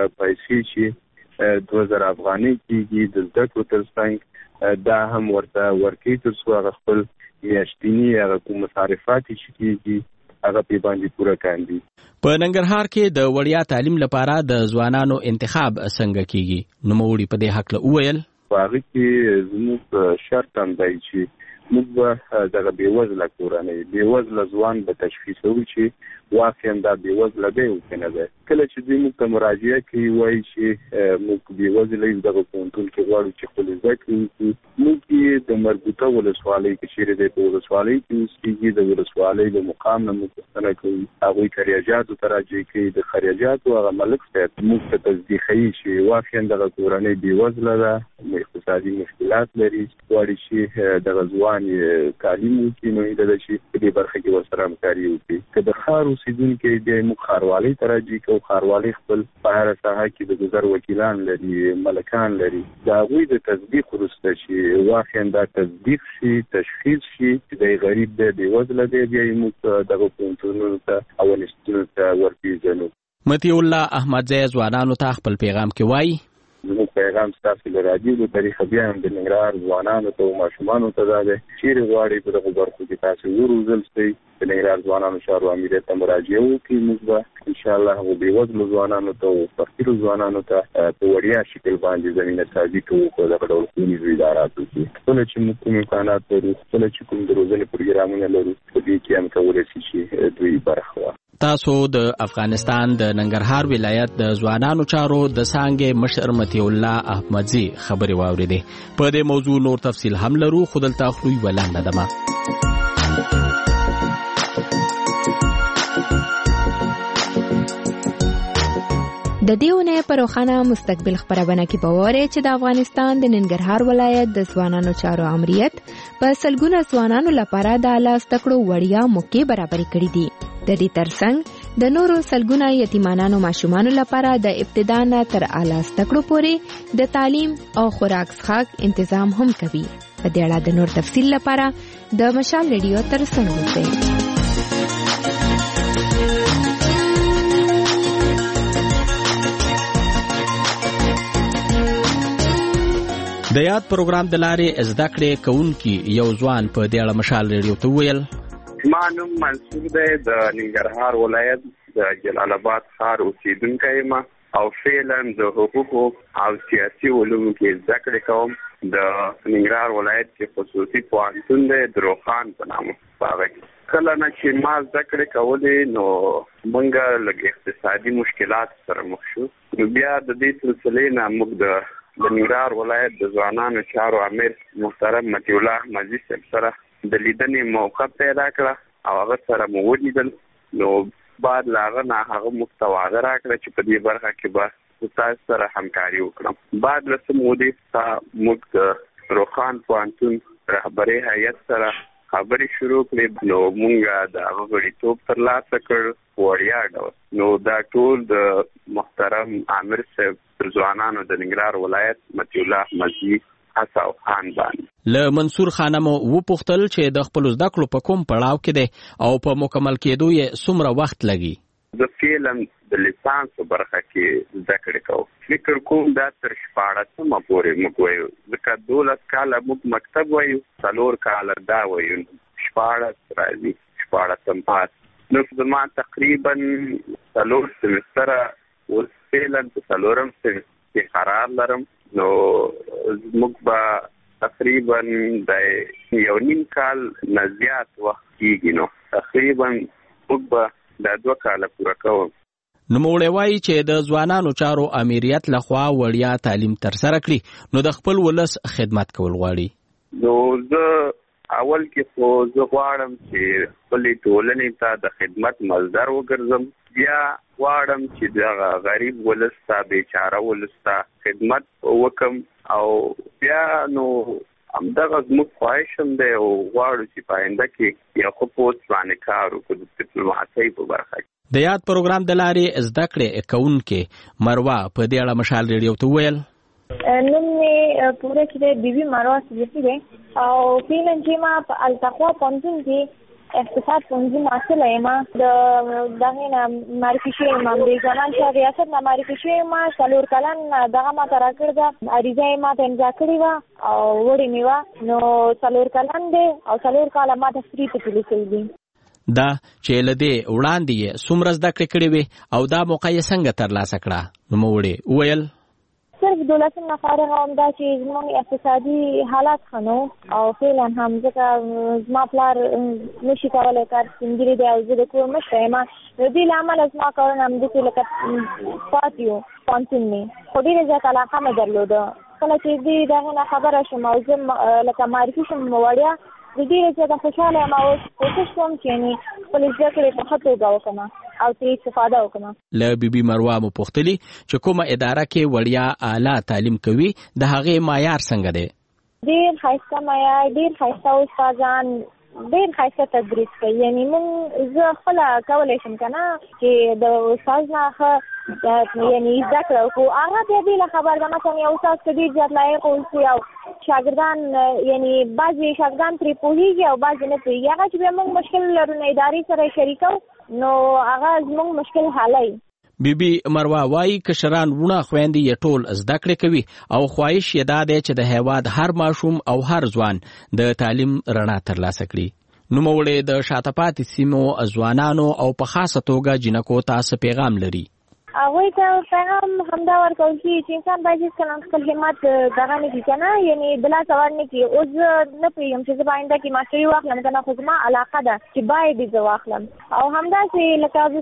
پیسې چې دوه زره افغانۍ کېږي د زده کړو تر څنګ دا هم ورته ورکوي تر څو هغه خپل میاشتني هغه کوم مصارفات چې کېږي هغه پې باندې پوره کاندي. په ننګرهار کې د وړیا تعلیم لپاره د ځوانانو انتخاب څنګه کیږي؟ نوموړي په دې هکله وویل په هغه کې زموږ شرط هم دی چې موږ به دغه بېوزله کورنۍ بېوزله ځوان به تشخیصوو چې واقعا دا بېوزله دی او که نه دی. کله چې دوی موږ ته مراجعه کوي وایي چې موږ بېوزله یو دغه پوهنتون کې غواړو چې خپلې زده کړې وکړو، موږ یې د مربوطه ولسوالۍ که چېرې دی په ولسوالۍ کې اوسېږي د ولسوالۍ له مقام نه موږ پوښتنه کوو، هغوی خریجاتو ته راجع کوي، د خریجاتو هغه ملک صاحب موږ ته تصدیقوي چې واقعا دغه کورنۍ بېوزله ده، اقتصادي مشکلات لري، غواړي چې دغه ځوان تعلیم وکړي، نو هیله ده چې په دې برخه کې ورسره همکاري وکړي. که د ښار اوسېدونکي دی موږ ښاروالۍ ته راجع کوو، ښاروالۍ خپل په هره ساحه کې د ګذر وکیلان لري، ملکان لري، د هغوی د تصدیق وروسته چې واقعا دا تصدیق شي، تشخیص شي چې دی غریب دی، بېوزله دی، بیا یې موږ دغه پوهنتونونو ته او انسټیټونو ته ورپېژنو. مطیع الله احمدزی ځوانانو ته خپل پیغام کې وایي زموږ پیغام ستاسو له راډیو له طریقه بیا هم د ننګرهار ځوانانو ته او ماشومانو ته دا دی چیرې غواړئ په دغو برخو کې تاسو وروزل شئ د ننګرهار ځوانانو چارو امریت ته مراجعه وکړي. موږ به انشاءالله هغو بېوزلو ځوانانو ته او فقیرو ځوانانو ته په وړیا شکل باندې زمینه سازي کوو په دغه ډول ښوونیزو اداراتو کې. خپله چې موږ کوم امکانات لرو، خپله چې کوم د روزنې پروګرامونه لرو، په دې کې هم کولی شي چې دوی برخه واخلي. تاسو د افغانستان د ننګرهار ولایت د ځوانانو چارو د څانګې مشر مطیع الله احمدزی خبرې واورېدې. په دې موضوع نور تفصیل هم لرو، خو دلته خو یوه لنډه دمه. د دې اونۍ په روښانه مستقبل خبرونه کې به وورئ چې د افغانستان د ننګرهار ولایت د ځوانانو چارو امریت په سلګونه ځوانانو لپاره د اعلی زده کړو وړیا موقع برابرې کړې دي. د دې ترڅنګ د نورو سلګونه یتیمانانو ماشومانو لپاره د ابتدا نه تر اعلی زده کړو پورې د تعلیم او خوراک څښاک تنظیم هم کوي. په دې اړه د نور تفصیل لپاره د مشال ریډیو تر څنګ اوسئ. د یاد پروګرام د لارې زده کړې کوونکي یو ځوان په دې اړه مشال ریډیو ته وویل ما نوم منصور دی، د ننګرهار ولایت د جلال آباد ښار اوسېدونکی یم او فعلا د حقوقو او سیاسي علومو کې زده کړې کوم. د ننګرهار ولایت کې خصوصي پوهنتون دی د روخان په نامه. په هغه کې کله نه چې ما زده کړې کولې نو موږ لږ اقتصادي مشکلات سره مخ شو، نو بیا د دې سلسلې نه موږ د د ننګرهار ولایت د ځوانانو چارو امیر محترم مطیع الله احمدزی صاحب سره د لیدنې موقع پیدا کړه او هغه سره مو ولیدل. نو بعد له هغه نه هغه موږ ته وعده راکړه چې په دې برخه کې به تاسو سره همکاري وکړم. بعد له څه مودې څخه موږ د روخان پوهنتون رهبرۍ هیئت سره خبرې شروع کړې، نو موږ د هغه غړیتوب ترلاسه کړ په وړیا ډول. نو دا ټول د محترم امیر صاحب پر ځوانانو د ننګرهار ولایت مطیع الله احمدزی هڅه او خان باندې. له منصور خانه مو وپوښتل چې د خپلو زده کړو په کوم پړاو کې دی او په مکمل کېدو یې څومره وخت لګي. زه فعلا د لیسانس برخه کې زده کړې کوم. فکر کوم دا تر شپاړسمه پورې موږ وایو، ځکه دولس کاله موږ مکتب وایو، څلور کاله دا وایو، شپاړس راځي شپاړسم پاس. نو زما تقریبا څلور سمستره اوس فعلا په څلورم کې قرار لرم. نو موږ به تقریبا د یو نیم کال نه زیات وخت کېږي، نو تقریبا موږ به دا دوه کاله پوره کوم. نوموړی وایي چې د ځوانانو چارو امریت لخوا وړیا تعلیم ترسره کړي نو د خپل ولس خدمت کول غواړي. نو زه اول کې خو زه غواړم چې خپلې ټولنې ته د خدمت مصدر وګرځم، بیا غواړم چې د غریب ولس ته بیچاره ولس ته خدمت وکم، او بیا نو همدغه زموږ خواهش هم دی او غواړو چې په آینده کې یو ښه پوسټ باندې کار وکړو د ډیپلوماسۍ په برخه کې. د یاد پروګرام د لارې زده کړې کوونکې مروه په دې اړه مشال ریډیو ته وویل. نوم مې پوره کې بیبي مروه صدیقي دی او فعلا چې ما په التقوا پوهنتون کې اقتصاد پوهنځي محصله یم. د دغې نه معرفي شوی یم، د ځوانان شهر ریاست نه معرفي شوی یم. څلور کلن دغه ما ته راکړې ده، عریضه یې ما ته امضا کړې وه او وړې مې وه. نو څلور کلن دی او څلور کاله ما ته فری پکې لیکل دي. دا چې له دې وړاندې یې څومره زده کړې کړې وې او دا موقع یې څنګه ترلاسه کړه؟ نوموړي وویل صرف دولسم نه فارغ وم، دا چې زموږ اقتصادي حالات ښه نه و او فعلا هم ځکه زما پلار نشي کولی، کار سپین ږیری دی او زه د کور مشره یم. د دې له امله زما کارونه همداسې لکه پاتې وو پوهنتون مې، خو ډېره زیاته علاقه مې درلوده. کله چې دې دغې نه خبره شوم او زه لکه معرفي شوم وړیا، د ډېرې زیاته خوشحاله یم او کوشش کوم چې یعنې خپلې زده کړې په ښه توګه وکړم او ترې استفاده وکړم. له بیبي مروه مو پوښتلي چې کومه اداره کې وړیا اعلی تعلیم کوي د هغې معیار څنګه دی؟ ډېر ښایسته معیار، ډېر ښایسته استادان، ډېر ښایسته تدریس کوي. یعنې مونږ زه خپله کولی شم که نه چې د استاد نه ښه یعنې زده کړه وکړو. هغه بیا بېله خبر ده، مثلا یو استاد که ډېر زیات لایق اوسي او شاګردان یعنې بعضې شاګردان پرې پوهېږي او بعضې نه پوهېږي، هغه چې بیا موږ مشکل لرو نو ادارې سره یې شریکو نو هغه زموږ مشکل حلوي. بیبي مروه وایي کشران وړه خویندې یې ټول زده کړې کوي او خواهش یې دا دی چې د هېواد هر ماشوم او هر ځوان د تعلیم رڼا ترلاسه کړي. نوموړی د شاته پاتې سیمو ځوانانو او په خاصه توګه جینکو ته څه پیغام لري؟ هغوی ته پیغام همدا ورکول کېږي چې انسان باید هېڅکله خپل همت دغه نه کړي که نه، یعنې د لاسه ور نه کړي. اوس زه نه پوهېږم چې زه به آینده کې ماسټري واخلم که نه، خو زما علاقه ده چې باید یې زه واخلم. او همداسې لکه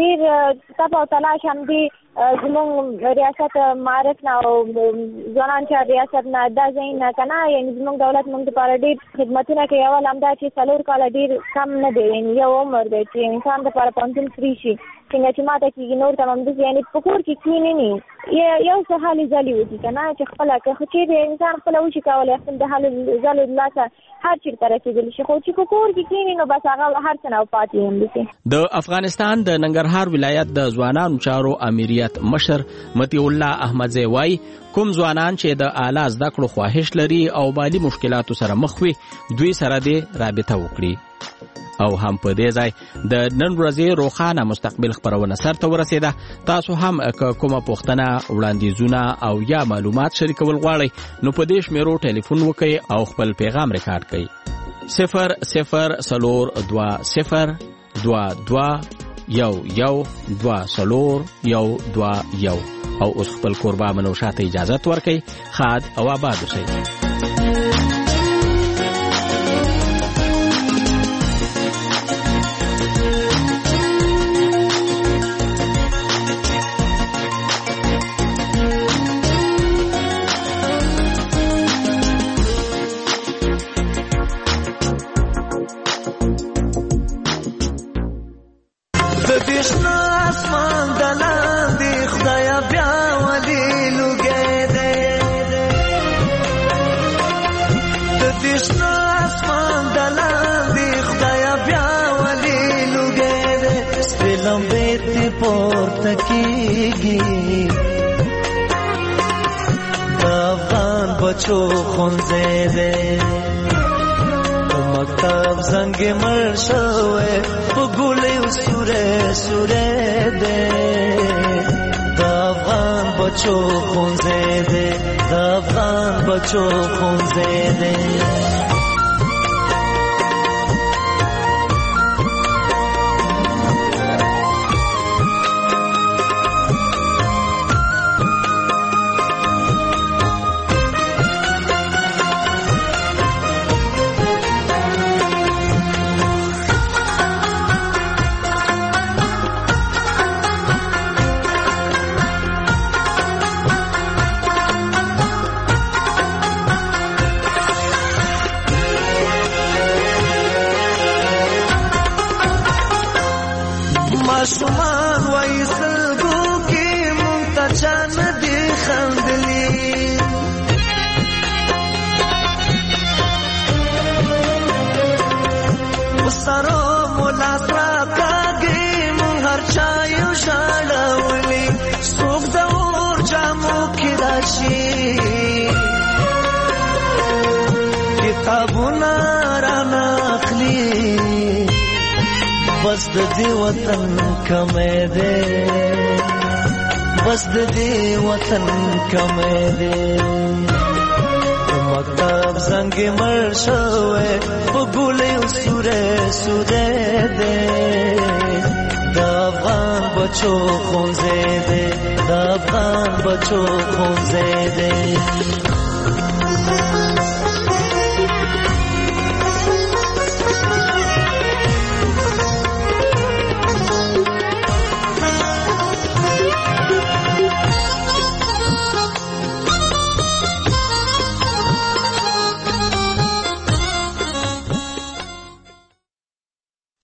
ډېر تپ او تلاش همدې زموږ ریاست معارف نه او ځوانان شهر ریاست نه دا ځای نه که نه، یعنې زموږ دولت موږ دپاره ډېر خدمتونه کوي. اول همدا چې څلور کاله ډېر کم نه دی، یعنې یو عمر دی چې انسان دپاره پوهنتون فري شي. څنګه چې ماته کېږي نور ته همداسې یعنې په کور کې کښېنې نه یو څه هلې ځلې وکړي که نه، چې خپله که چېرې انسان خپله وشي کولی خپل د هلې ځلو د لاسه هر چېرته رسېدلی شي، خو چې په کور کې کښېني نو بس هغه هر څه نه پاتې همداسې. د افغانستان د ننګرهار ولایت د ځوانانو چارو امریت مشر مطیع الله احمدزی وایي کوم ځوانان چې د اعلی زده کړو خواهش لري او مالي مشکلاتو سره مخ وي دوی سره دې رابطه وکړي. او هم په دې ځای د نن ورځې روښانه مستقبل خپرونه سرته ورسېده. تاسو هم که کومه پوښتنه، وړاندیزونه او یا معلومات شریکول غواړئ نو په دې شمیرو ټلیفون وکړئ او خپل پیغام ریکارډ کړئ. صفر صفر څلور دوه صفر دوه دوه یو یو دوه څلور یو دوه یو. او اوس خپل کوربه منوشه ته اجازت ورکړئ. ښاد او آباد اوسئ. बच्चों खुंजे दे मकतब जंग मरशवे गुले सुरे सुरे दे अफगान बच्चों खुंजे दे अफगान बच्चों खुंजे दे ماشومان وای سلګو کې مونږ ته چا نه دي خندلي وسارو مولا سره کاږي مونږ هر چا یو ژړولي څوک د اور جامو کې راشي کتابونه رانه اخلي بس د دې وطن کمې ده بس د دې وطن کمې ده مکتب زنګ مړ شوې په ګولې سورې سورې ده د افغان بچو خونځې ده د افغان بچو خونځې ده